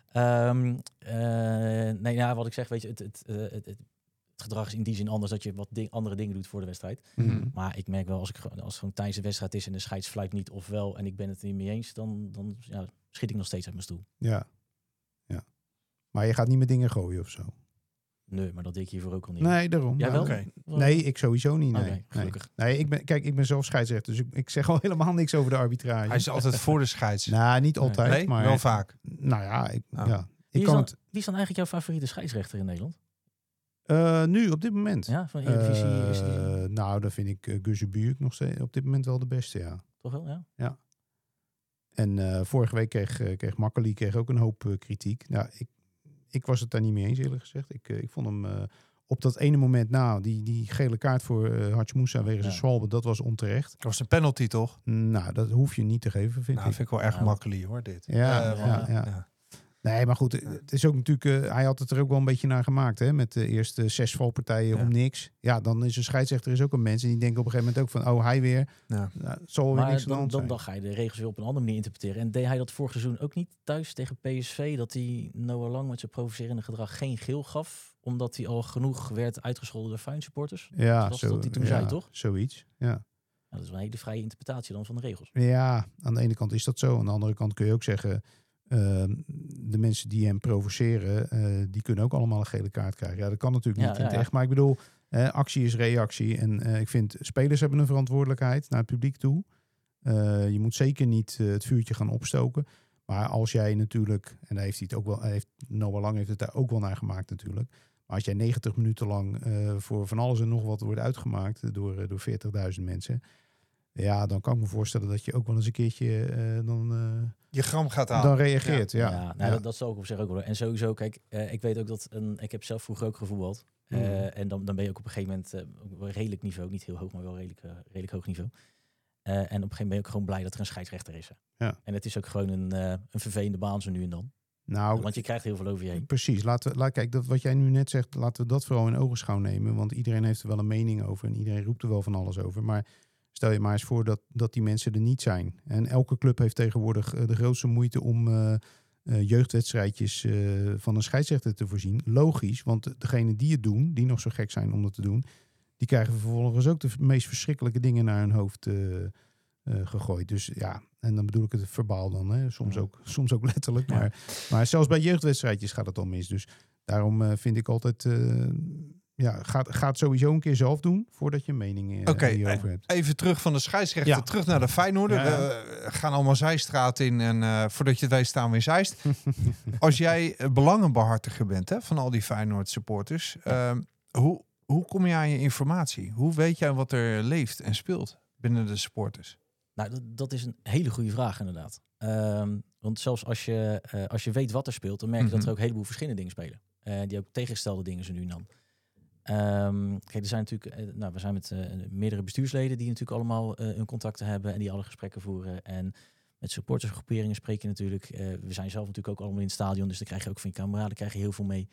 Ja. Wat ik zeg, weet je, het gedrag is in die zin anders dat je wat andere dingen doet voor de wedstrijd. Maar ik merk wel, als het gewoon tijdens de wedstrijd is en de scheids fluit niet of wel en ik ben het er niet mee eens, dan schiet ik nog steeds uit mijn stoel. Ja. Maar je gaat niet met dingen gooien of zo? Nee, maar dat deed ik hiervoor ook al niet. Nee, daarom. Jij wel? Okay. Nee, ik sowieso niet. Nee. Gelukkig. Nee, ik ben zelf scheidsrechter, dus ik zeg al helemaal niks over de arbitrage. Hij is altijd voor de scheids. Nou, niet altijd, nee, maar wel vaak. Nou ja, Wie is dan eigenlijk jouw favoriete scheidsrechter in Nederland? Nu, op dit moment. Ja, van Eredivisie is nou, dan vind ik Guusje Buurk nog steeds op dit moment wel de beste, ja. Toch wel, ja? Ja. En vorige week kreeg Makkeli ook een hoop kritiek. Nou, ik was het daar niet mee eens, eerlijk gezegd. Ik vond hem op dat ene moment, die gele kaart voor Hadj Moussa wegens een zwalbe, dat was onterecht. Dat was een penalty, toch? Nou, dat hoef je niet te geven, vind ik. Vind ik wel erg makkelijk, hoor, dit. Ja. Nee, maar goed, het is ook natuurlijk, hij had het er ook wel een beetje naar gemaakt, hè, met de eerste 6 valpartijen om niks. Ja, dan is een scheidsrechter ook een mens en die denken op een gegeven moment ook van, hij weer. Ja. Nou, zal weer niks aan de hand zijn. Dan ga je de regels weer op een andere manier interpreteren. En deed hij dat vorig seizoen ook niet thuis tegen PSV, dat hij Noah Lang met zijn provocerende gedrag geen geel gaf, omdat hij al genoeg werd uitgescholden door Feyenoord supporters? Ja, dat was wat hij toen zei, toch? Zoiets, ja. Dat is een hele vrije interpretatie dan van de regels. Ja, aan de ene kant is dat zo. Aan de andere kant kun je ook zeggen, de mensen die hem provoceren, die kunnen ook allemaal een gele kaart krijgen. Ja, dat kan natuurlijk niet in het echt. Maar ik bedoel, actie is reactie. En ik vind, spelers hebben een verantwoordelijkheid naar het publiek toe. Je moet zeker niet het vuurtje gaan opstoken. Maar als jij natuurlijk, en daar heeft hij het ook wel, Noah Lang heeft het daar ook wel naar gemaakt natuurlijk. Maar als jij 90 minuten lang voor van alles en nog wat wordt uitgemaakt door 40.000 mensen. Ja, dan kan ik me voorstellen dat je ook wel eens een keertje Je gram gaat aan. dan reageert. Ja. Dat zal ik op zich ook wel. En sowieso, kijk, ik weet ook dat ik heb zelf vroeger ook gevoetbald. En dan ben je ook op een gegeven moment op een redelijk niveau, niet heel hoog, maar wel redelijk hoog niveau. En op een gegeven moment ben je ook gewoon blij dat er een scheidsrechter is. Ja. En het is ook gewoon een vervelende baan zo nu en dan. Nou, Want je krijgt heel veel over je heen. precies. Kijk, wat jij nu net zegt, laten we dat vooral in ogenschouw nemen. Want iedereen heeft er wel een mening over en iedereen roept er wel van alles over. Maar stel je maar eens voor dat die mensen er niet zijn. En elke club heeft tegenwoordig de grootste moeite om jeugdwedstrijdjes van een scheidsrechter te voorzien. Logisch, want degene die het doen, die nog zo gek zijn om dat te doen, die krijgen vervolgens ook de meest verschrikkelijke dingen naar hun hoofd gegooid. Dus ja, en dan bedoel ik het verbaal dan. Hè? Soms ook letterlijk. Ja. Maar zelfs bij jeugdwedstrijdjes gaat het al mis. Dus daarom vind ik altijd, ga het sowieso een keer zelf doen voordat je een mening hierover hebt. Even terug van de scheidsrechter, terug naar de Feyenoorder. Ja. We gaan allemaal Zijstraat in en voordat je het weet staan we in Zeist. Als jij belangenbehartiger bent van al die Feyenoord supporters, hoe kom je aan je informatie? Hoe weet jij wat er leeft en speelt binnen de supporters? Nou, dat is een hele goede vraag inderdaad. Want zelfs als je weet wat er speelt, dan merk je dat er ook een heleboel verschillende dingen spelen. Die ook tegengestelde dingen zijn nu en dan. Kijk, er zijn natuurlijk, we zijn met meerdere bestuursleden die natuurlijk allemaal hun contacten hebben en die alle gesprekken voeren. En met supportersgroeperingen spreek je natuurlijk. We zijn zelf natuurlijk ook allemaal in het stadion, dus dan krijg je ook van je kameraden krijg je heel veel mee.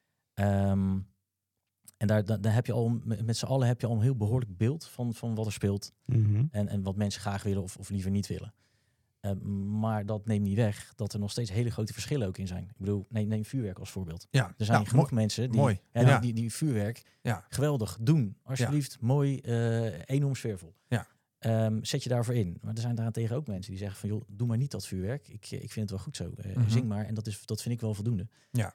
En daar heb je al met z'n allen heb je al een heel behoorlijk beeld van wat er speelt. Mm-hmm. En wat mensen graag willen of liever niet willen. Maar dat neemt niet weg dat er nog steeds hele grote verschillen ook in zijn. Ik bedoel, neem vuurwerk als voorbeeld. Ja, Er zijn genoeg mensen die vuurwerk geweldig doen. Alsjeblieft, mooi, enorm sfeervol. Ja. Zet je daarvoor in. Maar er zijn daarentegen ook mensen die zeggen van, joh, doe maar niet dat vuurwerk. Ik vind het wel goed zo. Zing maar. En dat vind ik wel voldoende. Ja.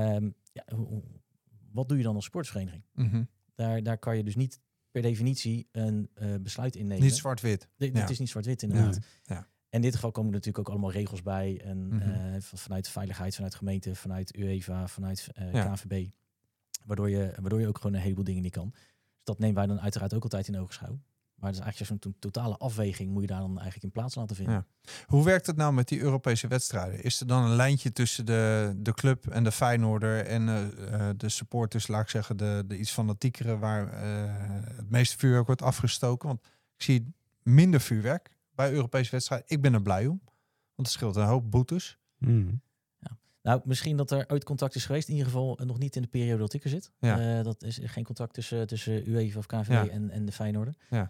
Wat doe je dan als sportsvereniging? Mm-hmm. Daar kan je dus niet per definitie een besluit innemen. Niet zwart-wit. Het is niet zwart-wit inderdaad. Ja. In dit geval komen er natuurlijk ook allemaal regels bij. En vanuit de veiligheid, vanuit gemeente, vanuit UEFA, vanuit KNVB. Waardoor je ook gewoon een heleboel dingen niet kan. Dus dat nemen wij dan uiteraard ook altijd in ogenschouw. Maar dus eigenlijk zo'n totale afweging moet je daar dan eigenlijk in plaats laten vinden. Ja. Hoe werkt het nou met die Europese wedstrijden? Is er dan een lijntje tussen de club en de Feyenoorder en de supporters, laat ik zeggen, de iets fanatiekere waar het meeste vuurwerk wordt afgestoken? Want ik zie minder vuurwerk bij Europese wedstrijden. Ik ben er blij om, want het scheelt een hoop boetes. Mm. Ja. Nou, misschien dat er ooit contact is geweest. In ieder geval nog niet in de periode dat ik er zit. Ja. Dat is geen contact tussen UEFA of KNVB en de Feyenoorder. Ja.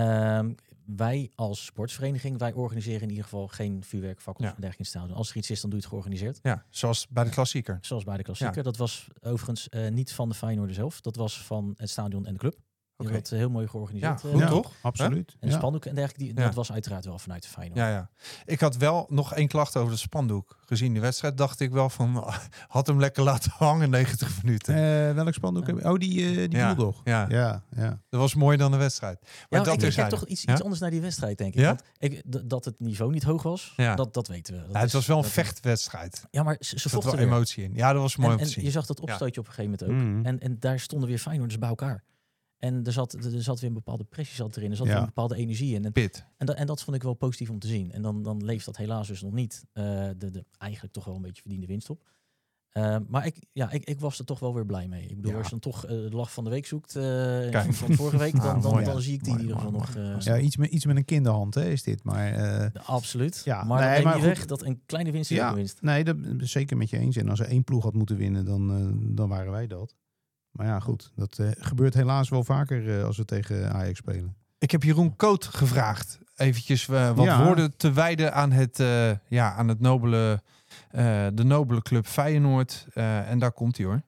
Wij als sportsvereniging, wij organiseren in ieder geval geen vuurwerkfakkels en dergelijke in het stadion. Als er iets is, dan doe je het georganiseerd. Ja, zoals bij de klassieker. Zoals bij de klassieker. Ja. Dat was overigens niet van de Feyenoorder zelf. Dat was van het stadion en de club. Die hebben dat heel mooi georganiseerd. Ja, goed toch? Absoluut. En de spandoek en dergelijke, dat was uiteraard wel vanuit de Feyenoord. Ja. Ik had wel nog 1 klacht over de spandoek. Gezien de wedstrijd dacht ik wel van, had hem lekker laten hangen 90 minuten. Welk spandoek heb je? Oh, die Bulldog. Ja. Dat was mooier dan de wedstrijd. Maar ik heb toch iets anders naar die wedstrijd, denk ik. Ja? Want dat het niveau niet hoog was, dat weten we. Het was wel een vechtwedstrijd. Ja, maar ze vochten wel emotie in. Ja, dat was mooi om te zien. En je zag dat opstootje op een gegeven moment ook. En daar stonden weer Feyenoorders bij elkaar. En er zat weer een bepaalde pressie erin. Er zat weer een bepaalde energie in. En dat vond ik wel positief om te zien. En dan leeft dat helaas dus nog niet de eigenlijk toch wel een beetje verdiende winst op. Maar ik was er toch wel weer blij mee. Ik bedoel, als je dan toch de lach van de week zoekt van vorige week, dan zie ik die in ieder geval nog. Iets met een kinderhand is dit. Maar, absoluut. Ja, maar niet weg dat een kleine winst is ook een winst. Nee, dat zeker met je eens. En als er 1 ploeg had moeten winnen, dan waren wij dat. Maar ja, goed. Dat gebeurt helaas wel vaker als we tegen Ajax spelen. Ik heb Jeroen Koot gevraagd. Eventjes wat woorden te wijden aan het nobele, de nobele club Feyenoord. En daar komt hij hoor.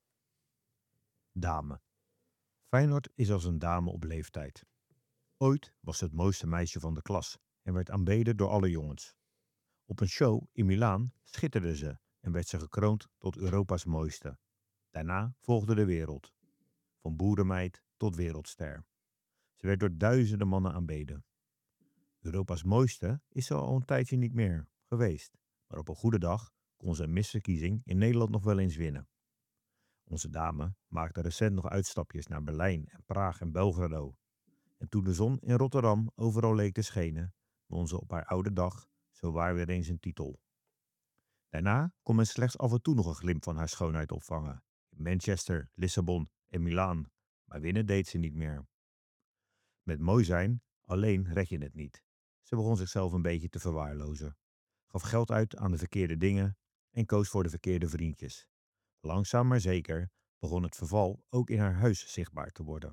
Dame. Feyenoord is als een dame op leeftijd. Ooit was ze het mooiste meisje van de klas en werd aanbeden door alle jongens. Op een show in Milaan schitterde ze en werd ze gekroond tot Europa's mooiste. Daarna volgde de wereld. Van boerenmeid tot wereldster. Ze werd door duizenden mannen aanbeden. Europa's mooiste is ze al een tijdje niet meer geweest. Maar op een goede dag kon ze een misverkiezing in Nederland nog wel eens winnen. Onze dame maakte recent nog uitstapjes naar Berlijn en Praag en Belgrado. En toen de zon in Rotterdam overal leek te schenen, won ze op haar oude dag zowaar weer eens een titel. Daarna kon men slechts af en toe nog een glimp van haar schoonheid opvangen. In Manchester, Lissabon en Milaan, maar winnen deed ze niet meer. Met mooi zijn alleen red je het niet. Ze begon zichzelf een beetje te verwaarlozen. Gaf geld uit aan de verkeerde dingen en koos voor de verkeerde vriendjes. Langzaam maar zeker begon het verval ook in haar huis zichtbaar te worden.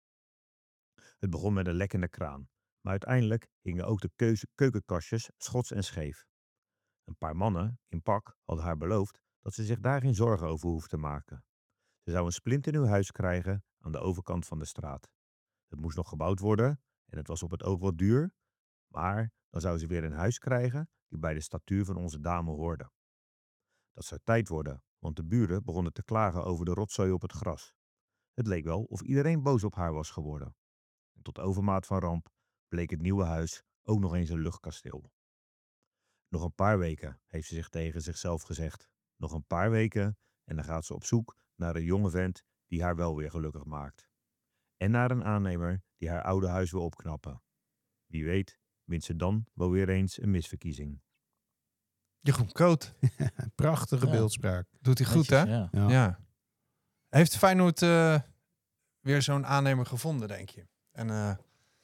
Het begon met een lekkende kraan, maar uiteindelijk hingen ook de keukenkastjes schots en scheef. Een paar mannen in pak hadden haar beloofd dat ze zich daar geen zorgen over hoefde te maken. Ze zou een splinternieuw huis krijgen aan de overkant van de straat. Het moest nog gebouwd worden en het was op het oog wat duur, maar dan zou ze weer een huis krijgen die bij de statuur van onze dame hoorde. Dat zou tijd worden, want de buren begonnen te klagen over de rotzooi op het gras. Het leek wel of iedereen boos op haar was geworden. En tot overmaat van ramp bleek het nieuwe huis ook nog eens een luchtkasteel. Nog een paar weken, heeft ze zich tegen zichzelf gezegd. Nog een paar weken en dan gaat ze op zoek naar een jonge vent die haar wel weer gelukkig maakt. En naar een aannemer die haar oude huis wil opknappen. Wie weet wint ze dan wel weer eens een misverkiezing. Jeroen Koot. Prachtige Ja. beeldspraak. Doet hij goed, hè? Ja. Ja. Ja. Heeft Feyenoord weer zo'n aannemer gevonden, denk je? En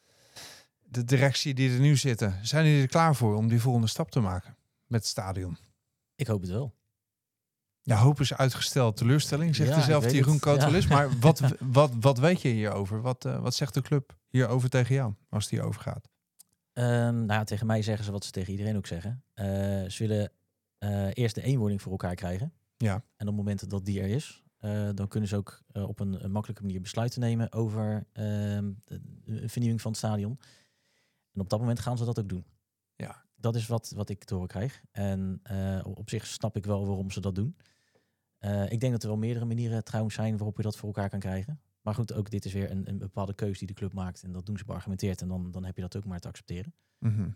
de directie die er nu zitten, zijn die er klaar voor om die volgende stap te maken met het stadion? Ik hoop het wel. Ja, hoop is uitgesteld, teleurstelling, zegt Ja, dezelfde ik weet Jeroen het. Koot wel Ja. eens. Maar wat weet je hierover? Wat zegt de club hierover tegen jou, als die overgaat? Nou ja, tegen mij zeggen ze wat ze tegen iedereen ook zeggen. Ze willen eerst de eenwording voor elkaar krijgen. Ja. En op het moment dat die er is, dan kunnen ze ook op een makkelijke manier besluiten nemen over een vernieuwing van het stadion. En op dat moment gaan ze dat ook doen. Ja. Dat is wat ik te horen krijg. En op zich snap ik wel waarom ze dat doen. Ik denk dat er wel meerdere manieren trouwens zijn waarop je dat voor elkaar kan krijgen. Maar goed, ook dit is weer een bepaalde keuze die de club maakt. En dat doen ze beargumenteerd. En dan heb je dat ook maar te accepteren. Mhm.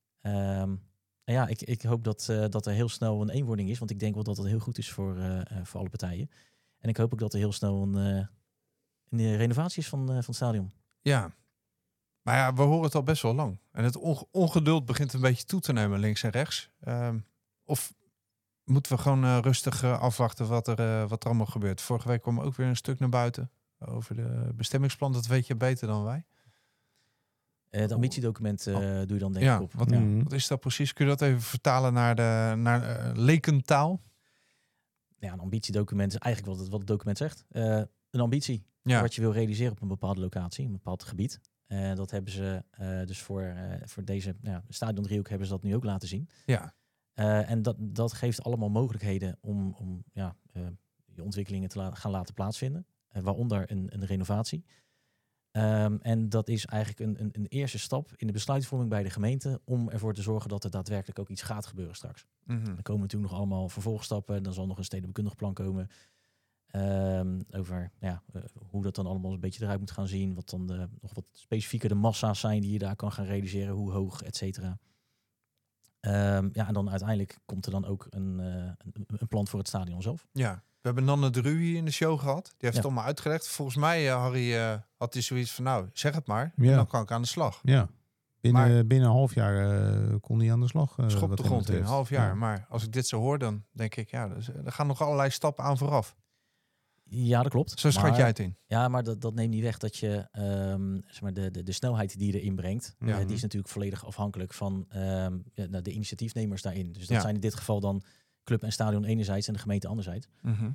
En ja, ik hoop dat er heel snel een eenwording is. Want ik denk wel dat het heel goed is voor alle partijen. En ik hoop ook dat er heel snel een renovatie is van het stadion. Ja. Maar ja, we horen het al best wel lang. En het ongeduld begint een beetje toe te nemen links en rechts. Of moeten we gewoon rustig afwachten wat er allemaal gebeurt? Vorige week kwam ook weer een stuk naar buiten over de bestemmingsplan. Dat weet je beter dan wij. Het ambitiedocument doe je dan denk Ja, ik op. wat is dat precies? Kun je dat even vertalen naar lekentaal? Ja, een ambitiedocument is eigenlijk wat het document zegt. Een ambitie, Ja. wat je wil realiseren op een bepaalde locatie, een bepaald gebied. Dat hebben ze dus voor deze stadiondriehoek hebben ze dat nu ook laten zien. Ja. En dat geeft allemaal mogelijkheden om je ontwikkelingen te gaan laten plaatsvinden. Waaronder een renovatie. En dat is eigenlijk een eerste stap in de besluitvorming bij de gemeente om ervoor te zorgen dat er daadwerkelijk ook iets gaat gebeuren straks. Mhm. Er komen natuurlijk nog allemaal vervolgstappen. Dan zal nog een stedenbekundig plan komen over hoe dat dan allemaal een beetje eruit moet gaan zien. Wat dan nog wat specifieker de massa's zijn die je daar kan gaan realiseren. Hoe hoog, et cetera. En dan uiteindelijk komt er dan ook een plan voor het stadion zelf. Ja. We hebben Nanne de Rue hier in de show gehad. Die heeft Ja. het allemaal uitgelegd. Volgens mij, Harry, had hij zoiets van, nou, zeg het maar. Ja. En dan kan ik aan de slag. Ja. Binnen een half jaar kon hij aan de slag. Schop wat de hem grond in, een betreft. half jaar. Ja. Maar als ik dit zo hoor, dan denk ik, ja, er gaan nog allerlei stappen aan vooraf. Ja, dat klopt. Zo schat Maar- jij het in. Ja, maar dat neemt niet weg dat je zeg maar de snelheid die je erin brengt, Ja. die is natuurlijk volledig afhankelijk van de initiatiefnemers daarin. Dus dat Ja. zijn in dit geval dan club en stadion enerzijds en de gemeente anderzijds. Mhm.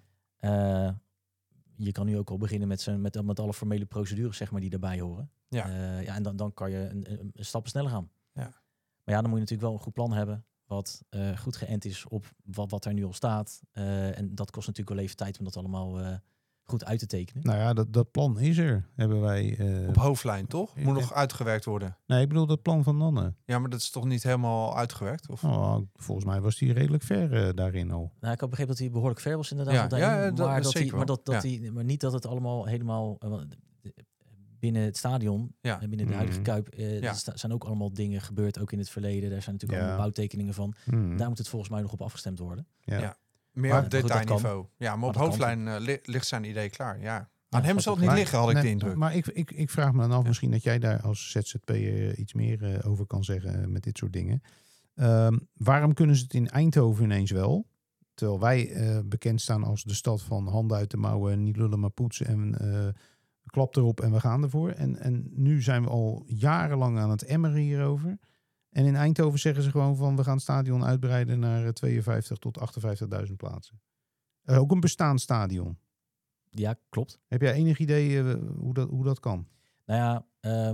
Je kan nu ook al beginnen met alle formele procedures zeg maar, die daarbij horen. Ja. En dan kan je een stap sneller gaan. Ja. Maar ja, dan moet je natuurlijk wel een goed plan hebben wat goed geënt is op wat er nu al staat. En dat kost natuurlijk wel even tijd om dat allemaal goed uit te tekenen. Nou ja, dat plan is er. Hebben wij. Op hoofdlijn, toch? Moet nog uitgewerkt worden. Nee, ik bedoel dat plan van Nanne. Ja, maar dat is toch niet helemaal uitgewerkt? Of? Oh, volgens mij was die redelijk ver daarin al. Nou, ik had begrepen dat hij behoorlijk ver was inderdaad. Ja, al daarin, ja, dat maar is dat zeker hij, maar, wel. dat hij, maar niet dat het allemaal helemaal binnen het stadion, Ja. binnen de huidige Kuip, Ja. zijn ook allemaal dingen gebeurd, ook in het verleden. Daar zijn natuurlijk allemaal bouwtekeningen van. Daar moet het volgens mij nog op afgestemd worden. Meer Maar op goed, dat detailniveau. Ja, maar op dat kan hoofdlijn ligt zijn idee klaar. Ja. Aan Ja, hem dat zal het is niet waar. liggen, had ik de indruk. Maar ik vraag me dan af, misschien dat jij daar als ZZP'er iets meer over kan zeggen met dit soort dingen. Waarom kunnen ze het in Eindhoven ineens wel? Terwijl wij bekend staan als de stad van handen uit de mouwen, niet lullen maar poetsen en klap erop en we gaan ervoor. En nu zijn we al jarenlang aan het emmeren hierover. En in Eindhoven zeggen ze gewoon van we gaan het stadion uitbreiden naar 52 tot 58.000 plaatsen. Ook een bestaand stadion. Ja, klopt. Heb jij enig idee hoe dat kan? Nou ja,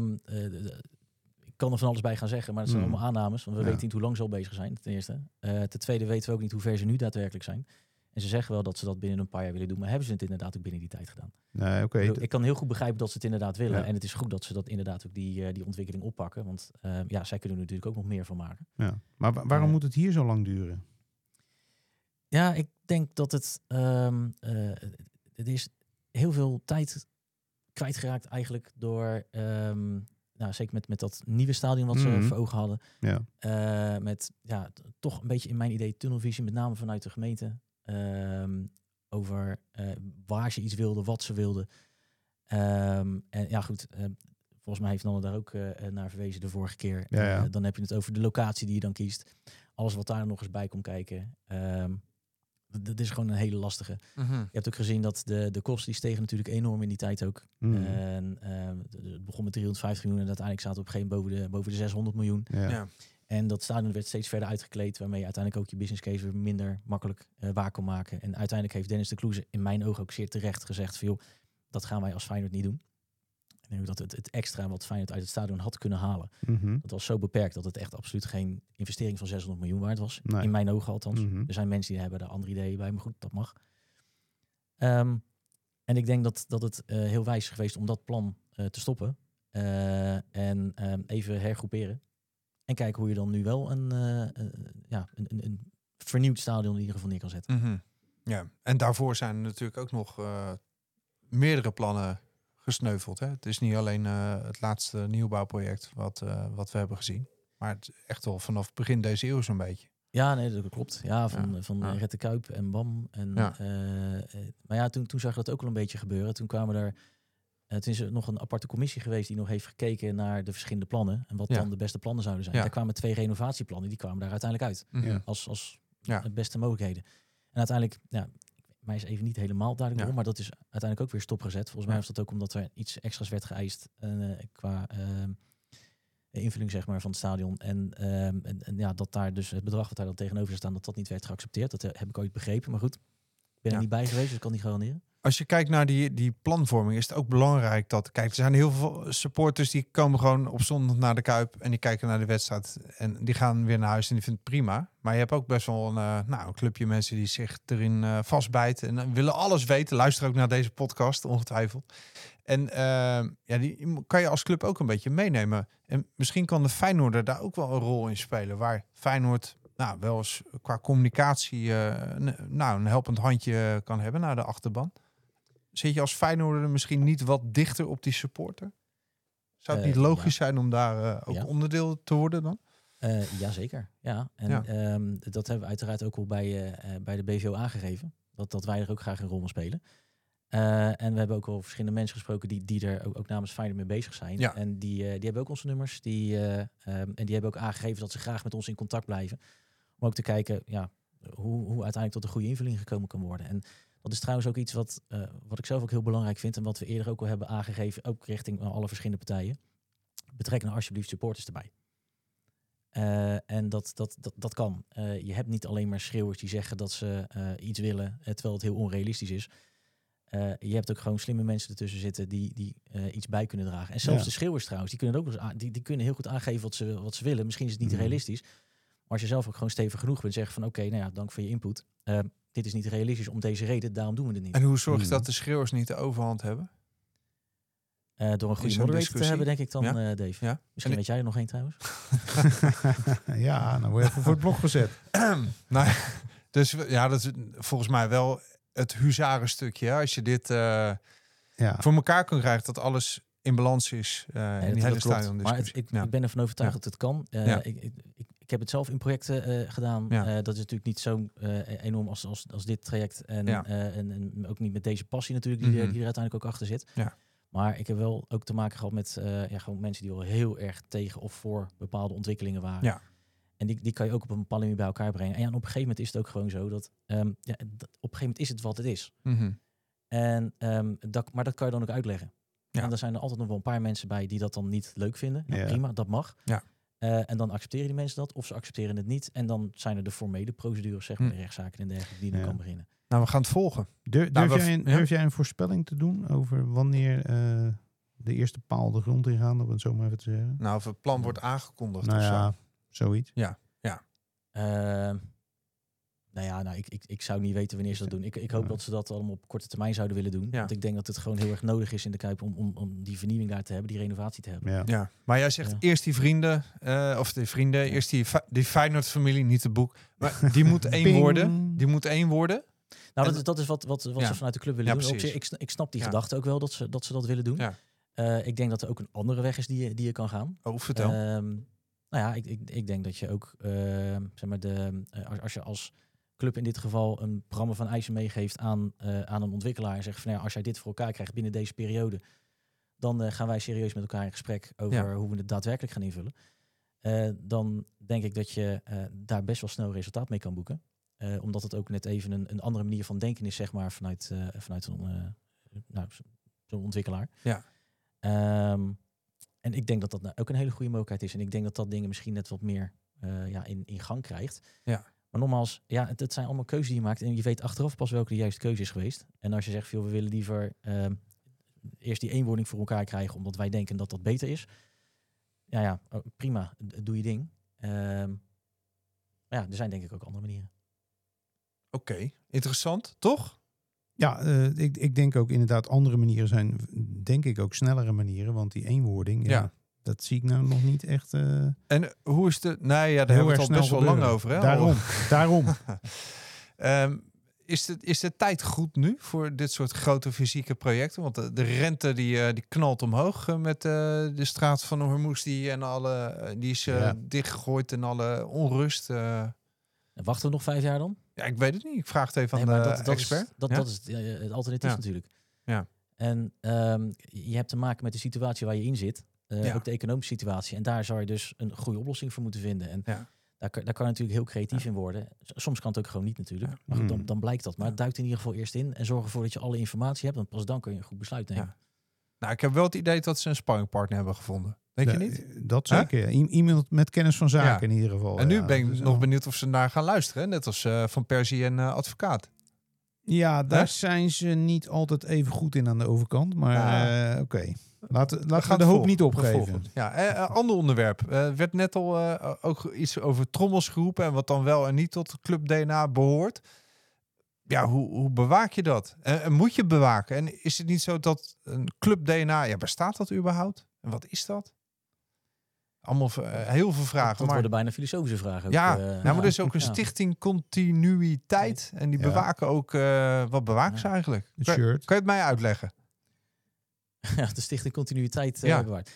ik kan er van alles bij gaan zeggen, maar dat zijn allemaal aannames. Want we weten niet hoe lang ze al bezig zijn, ten eerste. Ten tweede weten we ook niet hoe ver ze nu daadwerkelijk zijn. En ze zeggen wel dat ze dat binnen een paar jaar willen doen, maar hebben ze het inderdaad ook binnen die tijd gedaan? Nee, oké. Ik kan heel goed begrijpen dat ze het inderdaad willen. Ja. En het is goed dat ze dat inderdaad ook die ontwikkeling oppakken. Want zij kunnen er natuurlijk ook nog meer van maken. Ja. Maar waarom moet het hier zo lang duren? Ja, ik denk dat het is heel veel tijd kwijtgeraakt eigenlijk door, zeker met dat nieuwe stadion wat ze voor ogen hadden. Ja. Met toch een beetje in mijn idee tunnelvisie, met name vanuit de gemeente. Over waar ze iets wilden, wat ze wilden. En ja goed, volgens mij heeft Nanne daar ook naar verwezen de vorige keer. Ja. Dan heb je het over de locatie die je dan kiest. Alles wat daar nog eens bij komt kijken. Dat is gewoon een hele lastige. Je hebt ook gezien dat de kosten die stegen natuurlijk enorm in die tijd ook. En het begon met 350 miljoen en uiteindelijk zaten we op een gegeven moment boven de 600 miljoen. Ja. En dat stadion werd steeds verder uitgekleed, waarmee je uiteindelijk ook je business case weer minder makkelijk waar kon maken. En uiteindelijk heeft Dennis de Kloeze in mijn ogen ook zeer terecht gezegd van joh, dat gaan wij als Feyenoord niet doen. Ik denk dat het extra wat Feyenoord uit het stadion had kunnen halen, dat was zo beperkt dat het echt absoluut geen investering van 600 miljoen waard was. Nee. In mijn ogen althans. Er zijn mensen die hebben daar andere ideeën bij, maar goed, dat mag. En ik denk dat het heel wijs is geweest om dat plan te stoppen. En even hergroeperen. En kijken hoe je dan nu wel een vernieuwd stadion in ieder geval neer kan zetten. Ja, en daarvoor zijn er natuurlijk ook nog meerdere plannen gesneuveld. Hè? Het is niet alleen het laatste nieuwbouwproject wat we hebben gezien. Maar het is echt wel vanaf begin deze eeuw zo'n beetje. Ja, nee, dat klopt. Ja, van Red de Kuip en BAM. En, maar ja, toen zag je dat ook al een beetje gebeuren. Toen kwamen er... toen is er nog een aparte commissie geweest die nog heeft gekeken naar de verschillende plannen. En wat dan de beste plannen zouden zijn. Ja. Daar kwamen 2 renovatieplannen, die kwamen daar uiteindelijk uit. Ja. Als de beste mogelijkheden. En uiteindelijk, mij is even niet helemaal duidelijk waarom, maar dat is uiteindelijk ook weer stopgezet. Volgens mij was dat ook omdat er iets extra's werd geëist qua invulling zeg maar, van het stadion. En dat daar dus het bedrag wat daar dan tegenover zou staan, dat niet werd geaccepteerd. Dat heb ik ooit begrepen, maar goed. Ik ben er niet bij geweest, dus ik kan niet garanderen. Als je kijkt naar die planvorming, is het ook belangrijk dat... Kijk, er zijn heel veel supporters die komen gewoon op zondag naar de Kuip en die kijken naar de wedstrijd en die gaan weer naar huis en die vinden het prima. Maar je hebt ook best wel een clubje mensen die zich erin vastbijten en willen alles weten. Luister ook naar deze podcast, ongetwijfeld. En die kan je als club ook een beetje meenemen. En misschien kan de Feyenoorder daar ook wel een rol in spelen, waar Feyenoord... wel eens qua communicatie een helpend handje kan hebben naar de achterban. Zit je als Feyenoorder misschien niet wat dichter op die supporter? Zou het niet logisch zijn om daar ook onderdeel te worden dan? Jazeker, ja. En dat hebben we uiteraard ook al bij de BVO aangegeven. Dat wij er ook graag een rol in spelen. En we hebben ook al verschillende mensen gesproken die er ook namens Feyenoord mee bezig zijn. Ja. En die hebben ook onze nummers. En die hebben ook aangegeven dat ze graag met ons in contact blijven. Om ook te kijken hoe uiteindelijk tot een goede invulling gekomen kan worden. En dat is trouwens ook iets wat ik zelf ook heel belangrijk vind. En wat we eerder ook al hebben aangegeven, ook richting alle verschillende partijen. Betrek nou alsjeblieft supporters erbij. En dat kan. Je hebt niet alleen maar schreeuwers die zeggen dat ze iets willen, terwijl het heel onrealistisch is. Je hebt ook gewoon slimme mensen ertussen zitten die iets bij kunnen dragen. En zelfs de schreeuwers trouwens, die kunnen ook die kunnen heel goed aangeven wat ze willen. Misschien is het niet realistisch. Maar als je zelf ook gewoon stevig genoeg bent, zeggen van oké, dank voor je input. Dit is niet realistisch om deze reden, daarom doen we het niet. En hoe zorg je dat de schreeuwers niet de overhand hebben? Door een goede moderator te hebben, denk ik dan, Dave. Ja? Misschien weet jij er nog één trouwens. Ja, nou word je even voor het blok gezet. Dus dat is volgens mij wel het huzarenstukje. Als je dit voor elkaar kan krijgen, dat alles in balans is in die hele stadion. Maar ik ben ervan overtuigd dat het kan. Ik heb het zelf in projecten gedaan. Ja. Dat is natuurlijk niet zo enorm als dit traject. En ook niet met deze passie natuurlijk die er uiteindelijk ook achter zit. Ja. Maar ik heb wel ook te maken gehad met gewoon mensen die wel heel erg tegen of voor bepaalde ontwikkelingen waren. Ja. En die kan je ook op een bepaalde manier bij elkaar brengen. En op een gegeven moment is het ook gewoon zo dat op een gegeven moment is het wat het is. Mm-hmm. En maar dat kan je dan ook uitleggen. Ja. En er zijn er altijd nog wel een paar mensen bij die dat dan niet leuk vinden. Nou, prima, dat mag. Ja. En dan accepteren die mensen dat, of ze accepteren het niet. En dan zijn er de formele procedures, zeg maar, de rechtszaken en dergelijke, die dan kan beginnen. Nou, we gaan het volgen. Durf jij een voorspelling te doen over wanneer de eerste paal de grond ingaan, om het zo maar even te zeggen? Nou, of het plan wordt aangekondigd Nou of zo. ja, zoiets. Ja. Ik zou niet weten wanneer ze dat doen. Ik hoop dat ze dat allemaal op korte termijn zouden willen doen. Ja. Want ik denk dat het gewoon heel erg nodig is in de Kuip om die vernieuwing daar te hebben, die renovatie te hebben. Ja. Maar jij zegt eerst die vrienden, eerst die Feyenoord-familie, niet het boek. Maar die moet één worden. Die moet één worden. Nou, dat is wat ze vanuit de club willen doen. Ik snap die gedachte ook wel dat ze dat willen doen. Ja. Ik denk dat er ook een andere weg is die je kan gaan. Oh, vertel. Ik denk dat je ook, als je als club in dit geval een programma van eisen meegeeft aan een ontwikkelaar en zegt van als jij dit voor elkaar krijgt binnen deze periode, dan gaan wij serieus met elkaar in gesprek over hoe we het daadwerkelijk gaan invullen. Dan denk ik dat je daar best wel snel resultaat mee kan boeken. Omdat het ook net even een andere manier van denken is, zeg maar, vanuit zo'n ontwikkelaar. Ja. En ik denk dat dat ook een hele goede mogelijkheid is. En ik denk dat dat dingen misschien net wat meer in gang krijgt. Ja. Maar nogmaals, het zijn allemaal keuzes die je maakt. En je weet achteraf pas welke de juiste keuze is geweest. En als je zegt, we willen liever eerst die eenwording voor elkaar krijgen, omdat wij denken dat dat beter is. Prima, doe je ding. Er zijn denk ik ook andere manieren. Oké, interessant, toch? Ja, ik denk ook inderdaad andere manieren zijn, denk ik ook snellere manieren. Want die eenwording, dat zie ik nou nog niet echt. En hoe is de... Nou ja, daar hebben we het al best wel lang over. Hè? Daarom. Is de tijd goed nu voor dit soort grote fysieke projecten? Want de rente die knalt omhoog met de straat van Hormuz die is dichtgegooid en alle onrust. Wachten we nog 5 jaar dan? Ja, ik weet het niet. Ik vraag het even aan de expert. Dat is het alternatief natuurlijk. Ja. En je hebt te maken met de situatie waar je in zit. Ook de economische situatie. En daar zou je dus een goede oplossing voor moeten vinden. En daar kan je natuurlijk heel creatief in worden. Soms kan het ook gewoon niet natuurlijk. Maar dan blijkt dat. Maar duik in ieder geval eerst in. En zorg ervoor dat je alle informatie hebt. Want pas dan kun je een goed besluit nemen. Ja. Nou, ik heb wel het idee dat ze een sparringpartner hebben gevonden. Denk je niet? Dat zeker. Iemand met kennis van zaken in ieder geval. En nu ben ik nog benieuwd of ze naar gaan luisteren. Net als Van Persie en Advocaat. Ja, daar zijn ze niet altijd even goed in aan de overkant. Maar oké. Laten we de hoop niet opgeven. Ja, ander onderwerp. Werd net al ook iets over trommels geroepen. En wat dan wel en niet tot Club DNA behoort. Ja, hoe bewaak je dat? En moet je bewaken? En is het niet zo dat een Club DNA... Ja, bestaat dat überhaupt? En wat is dat? Allemaal heel veel vragen. Dat worden bijna filosofische vragen. Ook, maar er is ook een stichting continuïteit. En die bewaken ook... wat bewaken ze eigenlijk? Kan je het mij uitleggen? De stichting continuïteit bewaart.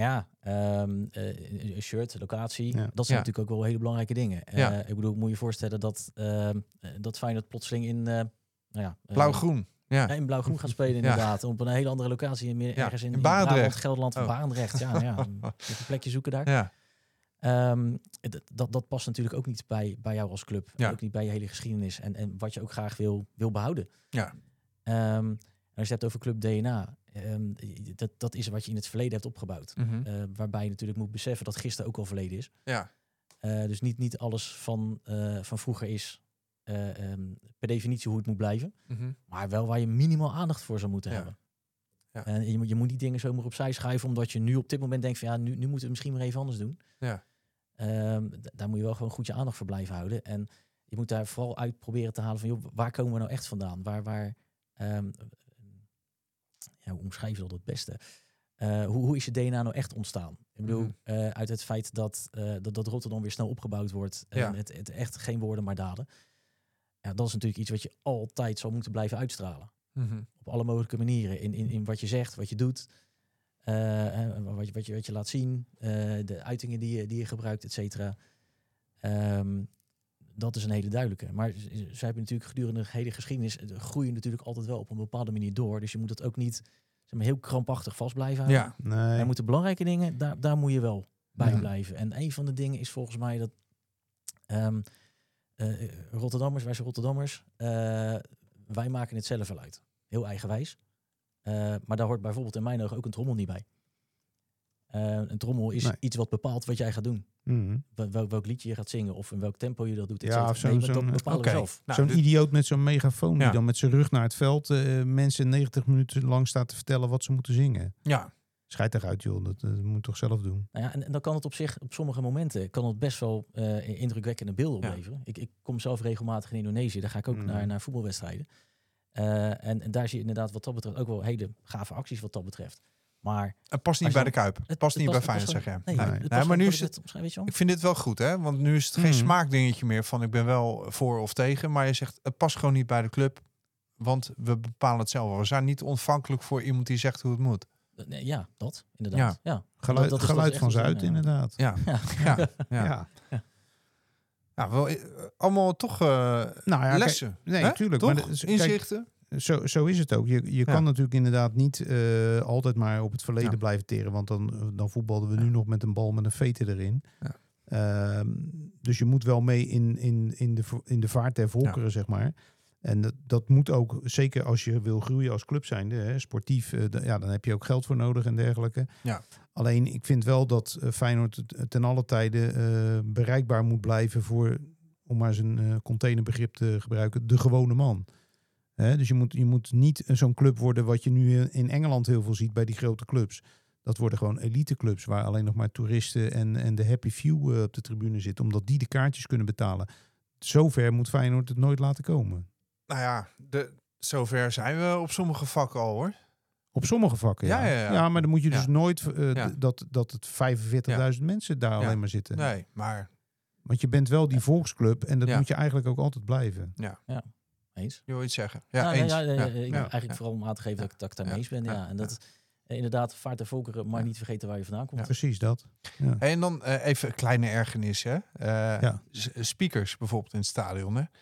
Een shirt, locatie. Dat zijn natuurlijk ook wel hele belangrijke dingen. Ik bedoel, moet je voorstellen dat Feyenoord plotseling in... blauw-groen. In blauw-groen gaat spelen inderdaad. Op een hele andere locatie. Ergens in Barendrecht. Gelderland van Barendrecht. Een plekje zoeken daar. Ja. Dat past natuurlijk ook niet bij jou als club. Ook niet bij je hele geschiedenis. En wat je ook graag wil behouden. Ja. Als je het hebt over Club DNA... dat is wat je in het verleden hebt opgebouwd. Waarbij je natuurlijk moet beseffen dat gisteren ook al verleden is. Ja. Dus niet alles van vroeger is per definitie hoe het moet blijven. Maar wel waar je minimaal aandacht voor zou moeten hebben. Ja. En je moet die dingen zomaar opzij schuiven, omdat je nu op dit moment denkt van nu moeten we het misschien maar even anders doen. Ja. Daar moet je wel gewoon goed je aandacht voor blijven houden. En je moet daar vooral uit proberen te halen van joh, waar komen we nou echt vandaan? Hoe omschrijf je dat het beste? Hoe is je DNA nou echt ontstaan? Ik bedoel, uit het feit dat Rotterdam weer snel opgebouwd wordt. En het echt geen woorden maar daden. Ja, dat is natuurlijk iets wat je altijd zou moeten blijven uitstralen. Op alle mogelijke manieren. In wat je zegt, wat je doet. Wat je laat zien, de uitingen die je gebruikt, et cetera. Dat is een hele duidelijke. Maar ze hebben natuurlijk gedurende de hele geschiedenis groeien natuurlijk altijd wel op een bepaalde manier door. Dus je moet dat ook niet heel krampachtig vast blijven houden. Ja. Nee. Er moeten belangrijke dingen, daar moet je wel bij blijven. En een van de dingen is volgens mij dat Rotterdammers, wij zijn Rotterdammers, wij maken het zelf wel uit. Heel eigenwijs. Maar daar hoort bijvoorbeeld in mijn ogen ook een trommel niet bij. Een trommel is iets wat bepaalt wat jij gaat doen. Mm-hmm. Welk liedje je gaat zingen of in welk tempo je dat doet. Ja, of dat bepalen we zelf. Zo'n idioot met zo'n megafoon die Ja. dan met zijn rug naar het veld mensen 90 minuten lang staat te vertellen wat ze moeten zingen. Ja. Schijt eruit joh, dat moet je toch zelf doen. Nou ja, en dan kan het op zich, op sommige momenten, kan het best wel indrukwekkende beelden opleveren. Ik kom zelf regelmatig in Indonesië, daar ga ik ook naar voetbalwedstrijden. En daar zie je inderdaad wat dat betreft ook wel hele gave acties wat dat betreft. Maar Het past niet bij de Kuip. Het past niet bij Feyenoord, zeg je. Nee, maar nu is het... Ik vind dit wel goed, hè? Want nu is het geen smaakdingetje meer van ik ben wel voor of tegen. Maar je zegt, het past gewoon niet bij de club. Want we bepalen het zelf. We zijn niet ontvankelijk voor iemand die zegt hoe het moet. Ja, dat inderdaad. Ja. Geluid van Zuid, inderdaad. Ja. Ja, wel, allemaal toch lessen. Nee, natuurlijk. Toch? Maar inzichten. Zo is het ook. Je kan natuurlijk inderdaad niet altijd maar op het verleden blijven teren. Want dan voetbalden we nu nog met een bal met een vete erin. Ja. Dus je moet wel mee in de vaart der volkeren, zeg maar. En dat moet ook, zeker als je wil groeien als club zijnde, sportief, dan heb je ook geld voor nodig en dergelijke. Ja. Alleen ik vind wel dat Feyenoord ten alle tijde bereikbaar moet blijven voor, om maar zijn containerbegrip te gebruiken, de gewone man. Dus je moet niet zo'n club worden wat je nu in Engeland heel veel ziet bij die grote clubs. Dat worden gewoon eliteclubs waar alleen nog maar toeristen en de happy few op de tribune zitten, omdat die de kaartjes kunnen betalen. Zover moet Feyenoord het nooit laten komen. Nou ja, zover zijn we op sommige vakken al, hoor. Op sommige vakken, ja. Ja, maar dan moet je dus nooit dat het 45.000 mensen daar alleen maar zitten. Nee, maar... Want je bent wel die volksclub en dat moet je eigenlijk ook altijd blijven. Ja. Eens. Je wil iets zeggen? Ja, eens. Eigenlijk vooral om aan te geven dat ik daar mee eens ben. Ja. En dat inderdaad vaart de volkeren, maar niet vergeten waar je vandaan komt. Ja. Precies dat. Ja. En dan even een kleine ergernis, hè. Speakers bijvoorbeeld in het stadion, hè.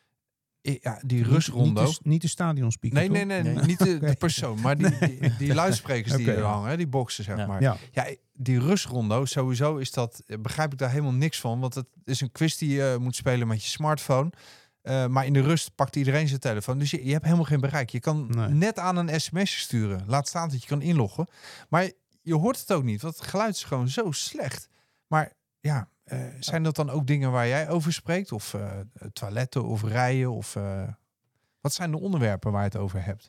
Ja, die rustrondo. Niet de stadionspeaker. Nee, niet de persoon, maar die luidsprekers die er hangen, die boxen, zeg maar. Ja, die rustrondo, sowieso is dat, begrijp ik daar helemaal niks van, want het is een quiz die je moet spelen met je smartphone. Maar in de rust pakt iedereen zijn telefoon. Dus je hebt helemaal geen bereik. Je kan net aan een sms'je sturen. Laat staan dat je kan inloggen. Maar je hoort het ook niet, want het geluid is gewoon zo slecht. Maar ja, zijn dat dan ook dingen waar jij over spreekt? Of toiletten of rijen? Of wat zijn de onderwerpen waar je het over hebt?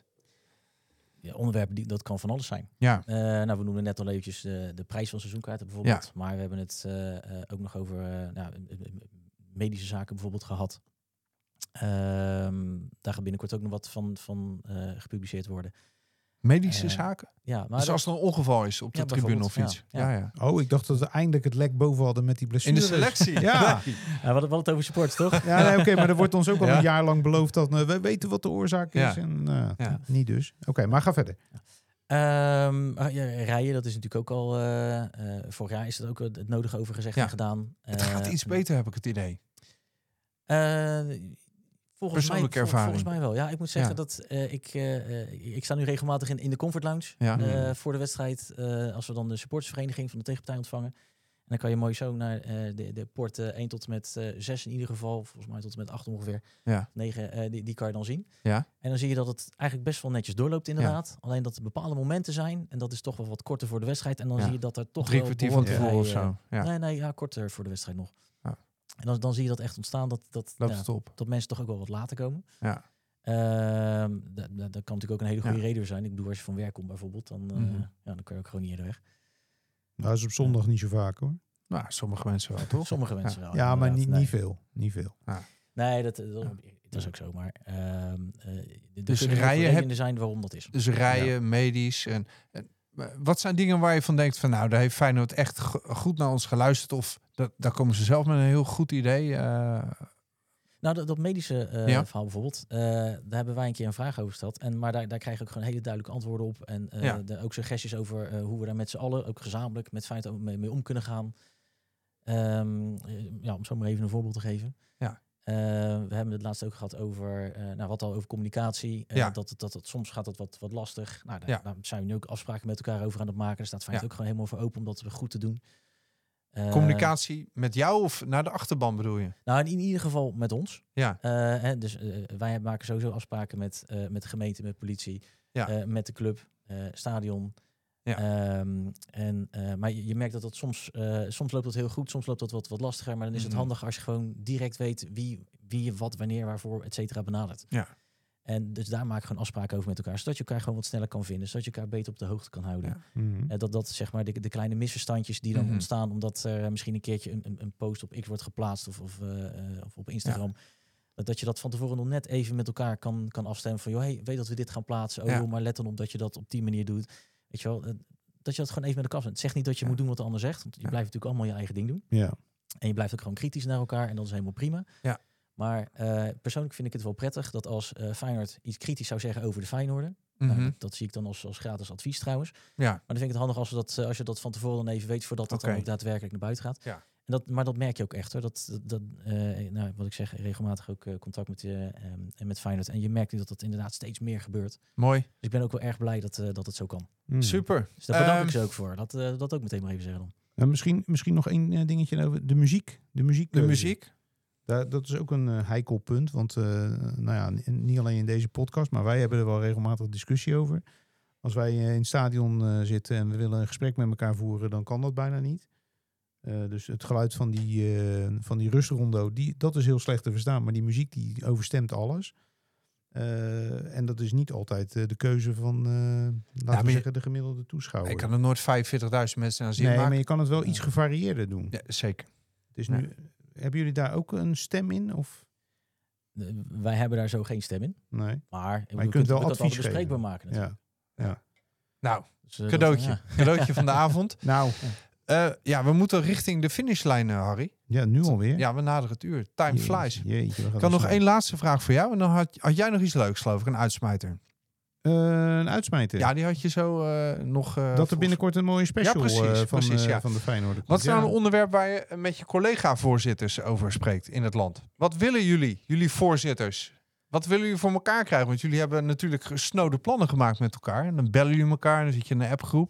Ja, onderwerpen, dat kan van alles zijn. Ja. We noemen net al eventjes de prijs van seizoenkaarten bijvoorbeeld. Ja. Maar we hebben het ook nog over medische zaken bijvoorbeeld gehad. Daar gaat binnenkort ook nog wat van gepubliceerd worden. Medische zaken? Ja, maar dus als er een ongeval is op de tribune of iets. Ja. Oh, ik dacht dat we eindelijk het lek boven hadden met die blessure. In de selectie? Ja. We hadden het over supports, toch? Ja, oké, maar er wordt ons ook al een jaar lang beloofd dat we weten wat de oorzaak is. Ja. En niet dus. Oké, maar ga verder. Rijden, dat is natuurlijk ook al... vorig jaar is er ook het nodige over gezegd en gedaan. Het gaat iets beter, heb ik het idee. Volgens mij wel. Ja, ik moet zeggen dat ik sta nu regelmatig in de Comfort Lounge voor de wedstrijd. Als we dan de supportersvereniging van de tegenpartij ontvangen. En dan kan je mooi zo naar de poort 1 tot en met 6 in ieder geval. Volgens mij tot en met 8 ongeveer. 9, die kan je dan zien. Ja. En dan zie je dat het eigenlijk best wel netjes doorloopt inderdaad. Ja. Alleen dat er bepaalde momenten zijn. En dat is toch wel wat korter voor de wedstrijd. En dan zie je dat er toch 3 kwartier van tevoren of zo. Nee, korter voor de wedstrijd nog. En dan zie je dat echt ontstaan dat mensen toch ook wel wat later komen. Ja. Dat kan natuurlijk ook een hele goede reden zijn. Ik bedoel, als je van werk komt bijvoorbeeld, dan kun je ook gewoon niet eerder weg. Nou, dat is op zondag niet zo vaak hoor. Nou, sommige mensen wel, toch? Sommige mensen wel. Ja, maar niet veel. Niet veel. Ja. Nee, dat is ook zo. Maar dus rijden zijn waarom dat is. Dus rijden, medisch en wat zijn dingen waar je van denkt van nou, daar heeft Feyenoord echt goed naar ons geluisterd of daar komen ze zelf met een heel goed idee? Nou, dat medische verhaal bijvoorbeeld, daar hebben wij een keer een vraag over gesteld. Maar daar krijg je ook gewoon hele duidelijke antwoorden op. En ook suggesties over hoe we daar met z'n allen, ook gezamenlijk, met Feyenoord mee om kunnen gaan. Om zo maar even een voorbeeld te geven. Ja. We hebben het laatst ook gehad over, wat al over communicatie. Dat soms gaat het wat lastig. Nou, daar zijn we nu ook afspraken met elkaar over aan het maken. Er staat Feyenoord ook gewoon helemaal voor open om dat goed te doen. Communicatie met jou of naar de achterban bedoel je? Nou, in ieder geval met ons. Ja. Wij maken sowieso afspraken met de gemeente, met politie, met de club, stadion. Ja. Maar je merkt dat dat soms loopt dat heel goed, soms loopt dat wat lastiger. Maar dan is het handig als je gewoon direct weet wie je wat, wanneer, waarvoor, et cetera benadert. Ja. En dus daar maak ik gewoon afspraken over met elkaar, zodat je elkaar gewoon wat sneller kan vinden, zodat je elkaar beter op de hoogte kan houden. Ja. Mhm. Dat zeg maar de kleine misverstandjes die dan ontstaan, omdat er misschien een keertje een post op X wordt geplaatst of op Instagram. Ja. Dat je dat van tevoren nog net even met elkaar kan afstemmen van, weet dat we dit gaan plaatsen, maar let dan op dat je dat op die manier doet. Weet je wel, dat je dat gewoon even met elkaar zet. Het zegt niet dat je moet doen wat de ander zegt, want je blijft natuurlijk allemaal je eigen ding doen. Ja. En je blijft ook gewoon kritisch naar elkaar en dat is helemaal prima. Ja. Maar persoonlijk vind ik het wel prettig dat als Feyenoord iets kritisch zou zeggen over de Feyenoorder. Nou, dat zie ik dan als gratis advies trouwens. Ja. Maar dan vind ik het handig als je dat van tevoren dan even weet, voordat het dan ook daadwerkelijk naar buiten gaat. Ja. Maar dat merk je ook echt hoor. Wat ik zeg, regelmatig ook contact met Feyenoord. En je merkt dat inderdaad steeds meer gebeurt. Mooi. Dus ik ben ook wel erg blij dat het zo kan. Super. Dus daar bedank ik ze ook voor. Dat ook meteen maar even zeggen dan. Misschien nog één dingetje over de muziek. De muziek. Dat is ook een heikel punt. Want niet alleen in deze podcast, maar wij hebben er wel regelmatig discussie over. Als wij in het stadion zitten en we willen een gesprek met elkaar voeren, dan kan dat bijna niet. Dus het geluid van die rustrondo, dat is heel slecht te verstaan. Maar die muziek die overstemt alles. En dat is niet altijd de keuze van, laten we zeggen, de gemiddelde toeschouwer. Ik kan er nooit 45.000 mensen aan zien maken. Maar je kan het wel iets gevarieerder doen. Ja, zeker. Dus nu, hebben jullie daar ook een stem in? Of? Wij hebben daar zo geen stem in. Nee. Maar je kunt wel advies geven. Bespreekbaar maken natuurlijk. Ja. Nou, Dus, cadeautje. Cadeautje van de avond. Nou. We moeten richting de finishlijn, Harry. Ja, nu alweer. Ja, we naderen het uur. Time flies. Jeetje, ik had nog één laatste vraag voor jou. En dan had jij nog iets leuks, geloof ik. Een uitsmijter. Een uitsmijter? Ja, die had je zo nog... dat er binnenkort een mooie special van de Feyenoord komt. Wat is nou een onderwerp waar je met je collega-voorzitters over spreekt in het land? Wat willen jullie voorzitters? Wat willen jullie voor elkaar krijgen? Want jullie hebben natuurlijk gesnode plannen gemaakt met elkaar. En dan bellen jullie elkaar en dan zit je in een appgroep.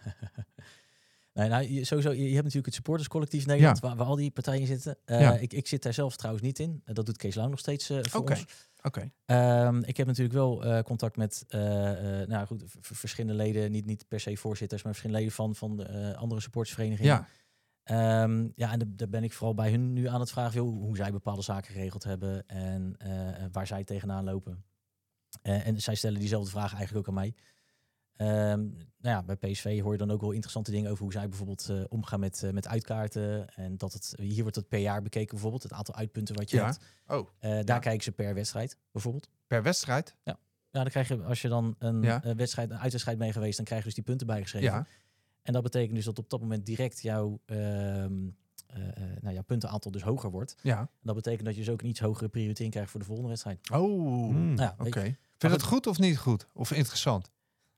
Sowieso, je hebt natuurlijk het supporterscollectief Nederland, waar al die partijen zitten. Ik zit daar zelf trouwens niet in. Dat doet Kees Lauw nog steeds voor ons. Oké. Ik heb natuurlijk wel contact met verschillende leden, niet per se voorzitters, maar verschillende leden van de andere supportersverenigingen. Ja. En daar ben ik vooral bij hun nu aan het vragen hoe zij bepaalde zaken geregeld hebben en waar zij tegenaan lopen. En zij stellen diezelfde vragen eigenlijk ook aan mij. Bij PSV hoor je dan ook wel interessante dingen over hoe zij bijvoorbeeld omgaan met uitkaarten. En hier wordt het per jaar bekeken bijvoorbeeld, het aantal uitpunten wat je hebt. Daar kijken ze per wedstrijd bijvoorbeeld. Per wedstrijd? Ja, dan krijg je, als je dan een uitwedstrijd mee geweest, dan krijg je dus die punten bijgeschreven. Ja. En dat betekent dus dat op dat moment direct jouw puntenaantal dus hoger wordt. Ja. En dat betekent dat je dus ook een iets hogere prioritering krijgt voor de volgende wedstrijd. Oké. Vind je dat goed of niet goed? Of interessant?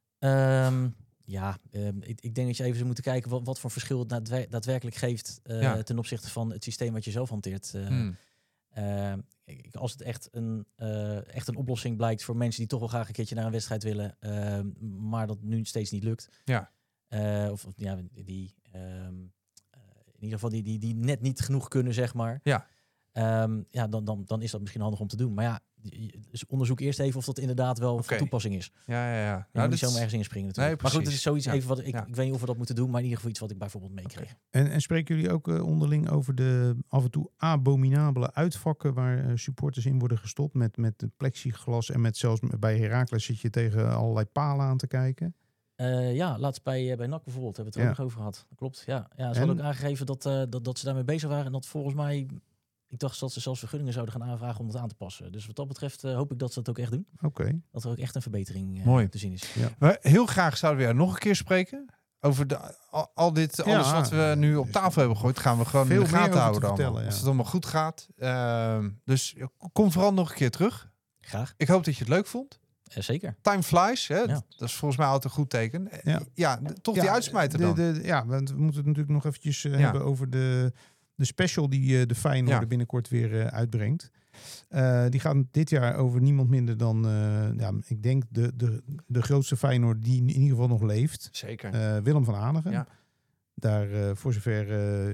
Ik denk dat je even zou moeten kijken wat voor verschil het daadwerkelijk geeft ten opzichte van het systeem wat je zelf hanteert. Als het echt een oplossing blijkt voor mensen die toch wel graag een keertje naar een wedstrijd willen, maar dat nu steeds niet lukt. Ja. In ieder geval die net niet genoeg kunnen, zeg maar. Ja. Dan is dat misschien handig om te doen. Maar ja, dus onderzoek eerst even of dat inderdaad wel van toepassing is. Ja. Je moet niet zomaar ergens inspringen natuurlijk. Nee, maar goed, het is zoiets even wat ik weet niet of we dat moeten doen, maar in ieder geval iets wat ik bijvoorbeeld meekreeg. En spreken jullie ook onderling over de af en toe abominabele uitvakken waar supporters in worden gestopt met plexiglas en met zelfs bij Heracles zit je tegen allerlei palen aan te kijken? Laatst bij NAC bijvoorbeeld hebben we het er ook nog over gehad. Dat klopt, ja. Ze hadden ook aangegeven dat ze daarmee bezig waren en dat volgens mij... Ik dacht dat ze zelfs vergunningen zouden gaan aanvragen om dat aan te passen. Dus wat dat betreft hoop ik dat ze dat ook echt doen. Oké. Dat er ook echt een verbetering te zien is. Ja. Maar heel graag zouden we er nog een keer spreken. over alles wat we nu op tafel hebben gegooid, gaan we gewoon in de gaten houden allemaal. Als het allemaal goed gaat. Dus kom vooral nog een keer terug. Graag. Ik hoop dat je het leuk vond. Zeker. Time flies, hè? Ja. Dat is volgens mij altijd een goed teken. Die uitsmijter dan. Want we moeten het natuurlijk nog eventjes hebben over de special die de Feyenoord binnenkort weer uitbrengt. Die gaat dit jaar over niemand minder dan, ik denk de grootste Feyenoord die in ieder geval nog leeft. Zeker. Willem van Hanegem. Ja. Daar voor zover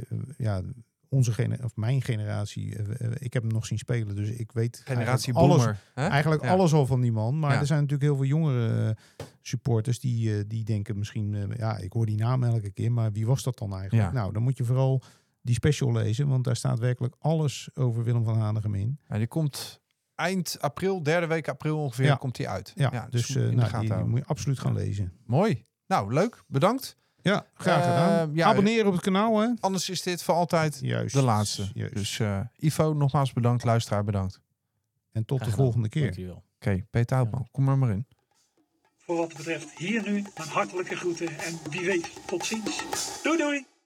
mijn generatie, ik heb hem nog zien spelen, dus ik weet Generatie eigenlijk alles al van die man. Maar Ja. er zijn natuurlijk heel veel jongere supporters die denken misschien, ik hoor die naam elke keer, maar wie was dat dan eigenlijk? Ja. Nou, dan moet je vooral die special lezen, want daar staat werkelijk alles over Willem van Hanegem in. Ja, die komt eind april, derde week april ongeveer, komt die uit. Dus die moet je absoluut gaan lezen. Mooi. Nou, leuk. Bedankt. Ja, graag gedaan. Abonneren op het kanaal, hè? Anders is dit voor altijd de laatste. Juist. Dus Ivo, nogmaals bedankt. Luisteraar, bedankt. En tot de volgende keer. Dankjewel. Oké, Peter Houtman, kom er maar in. Voor wat betreft hier nu mijn hartelijke groeten en wie weet tot ziens. Doei doei!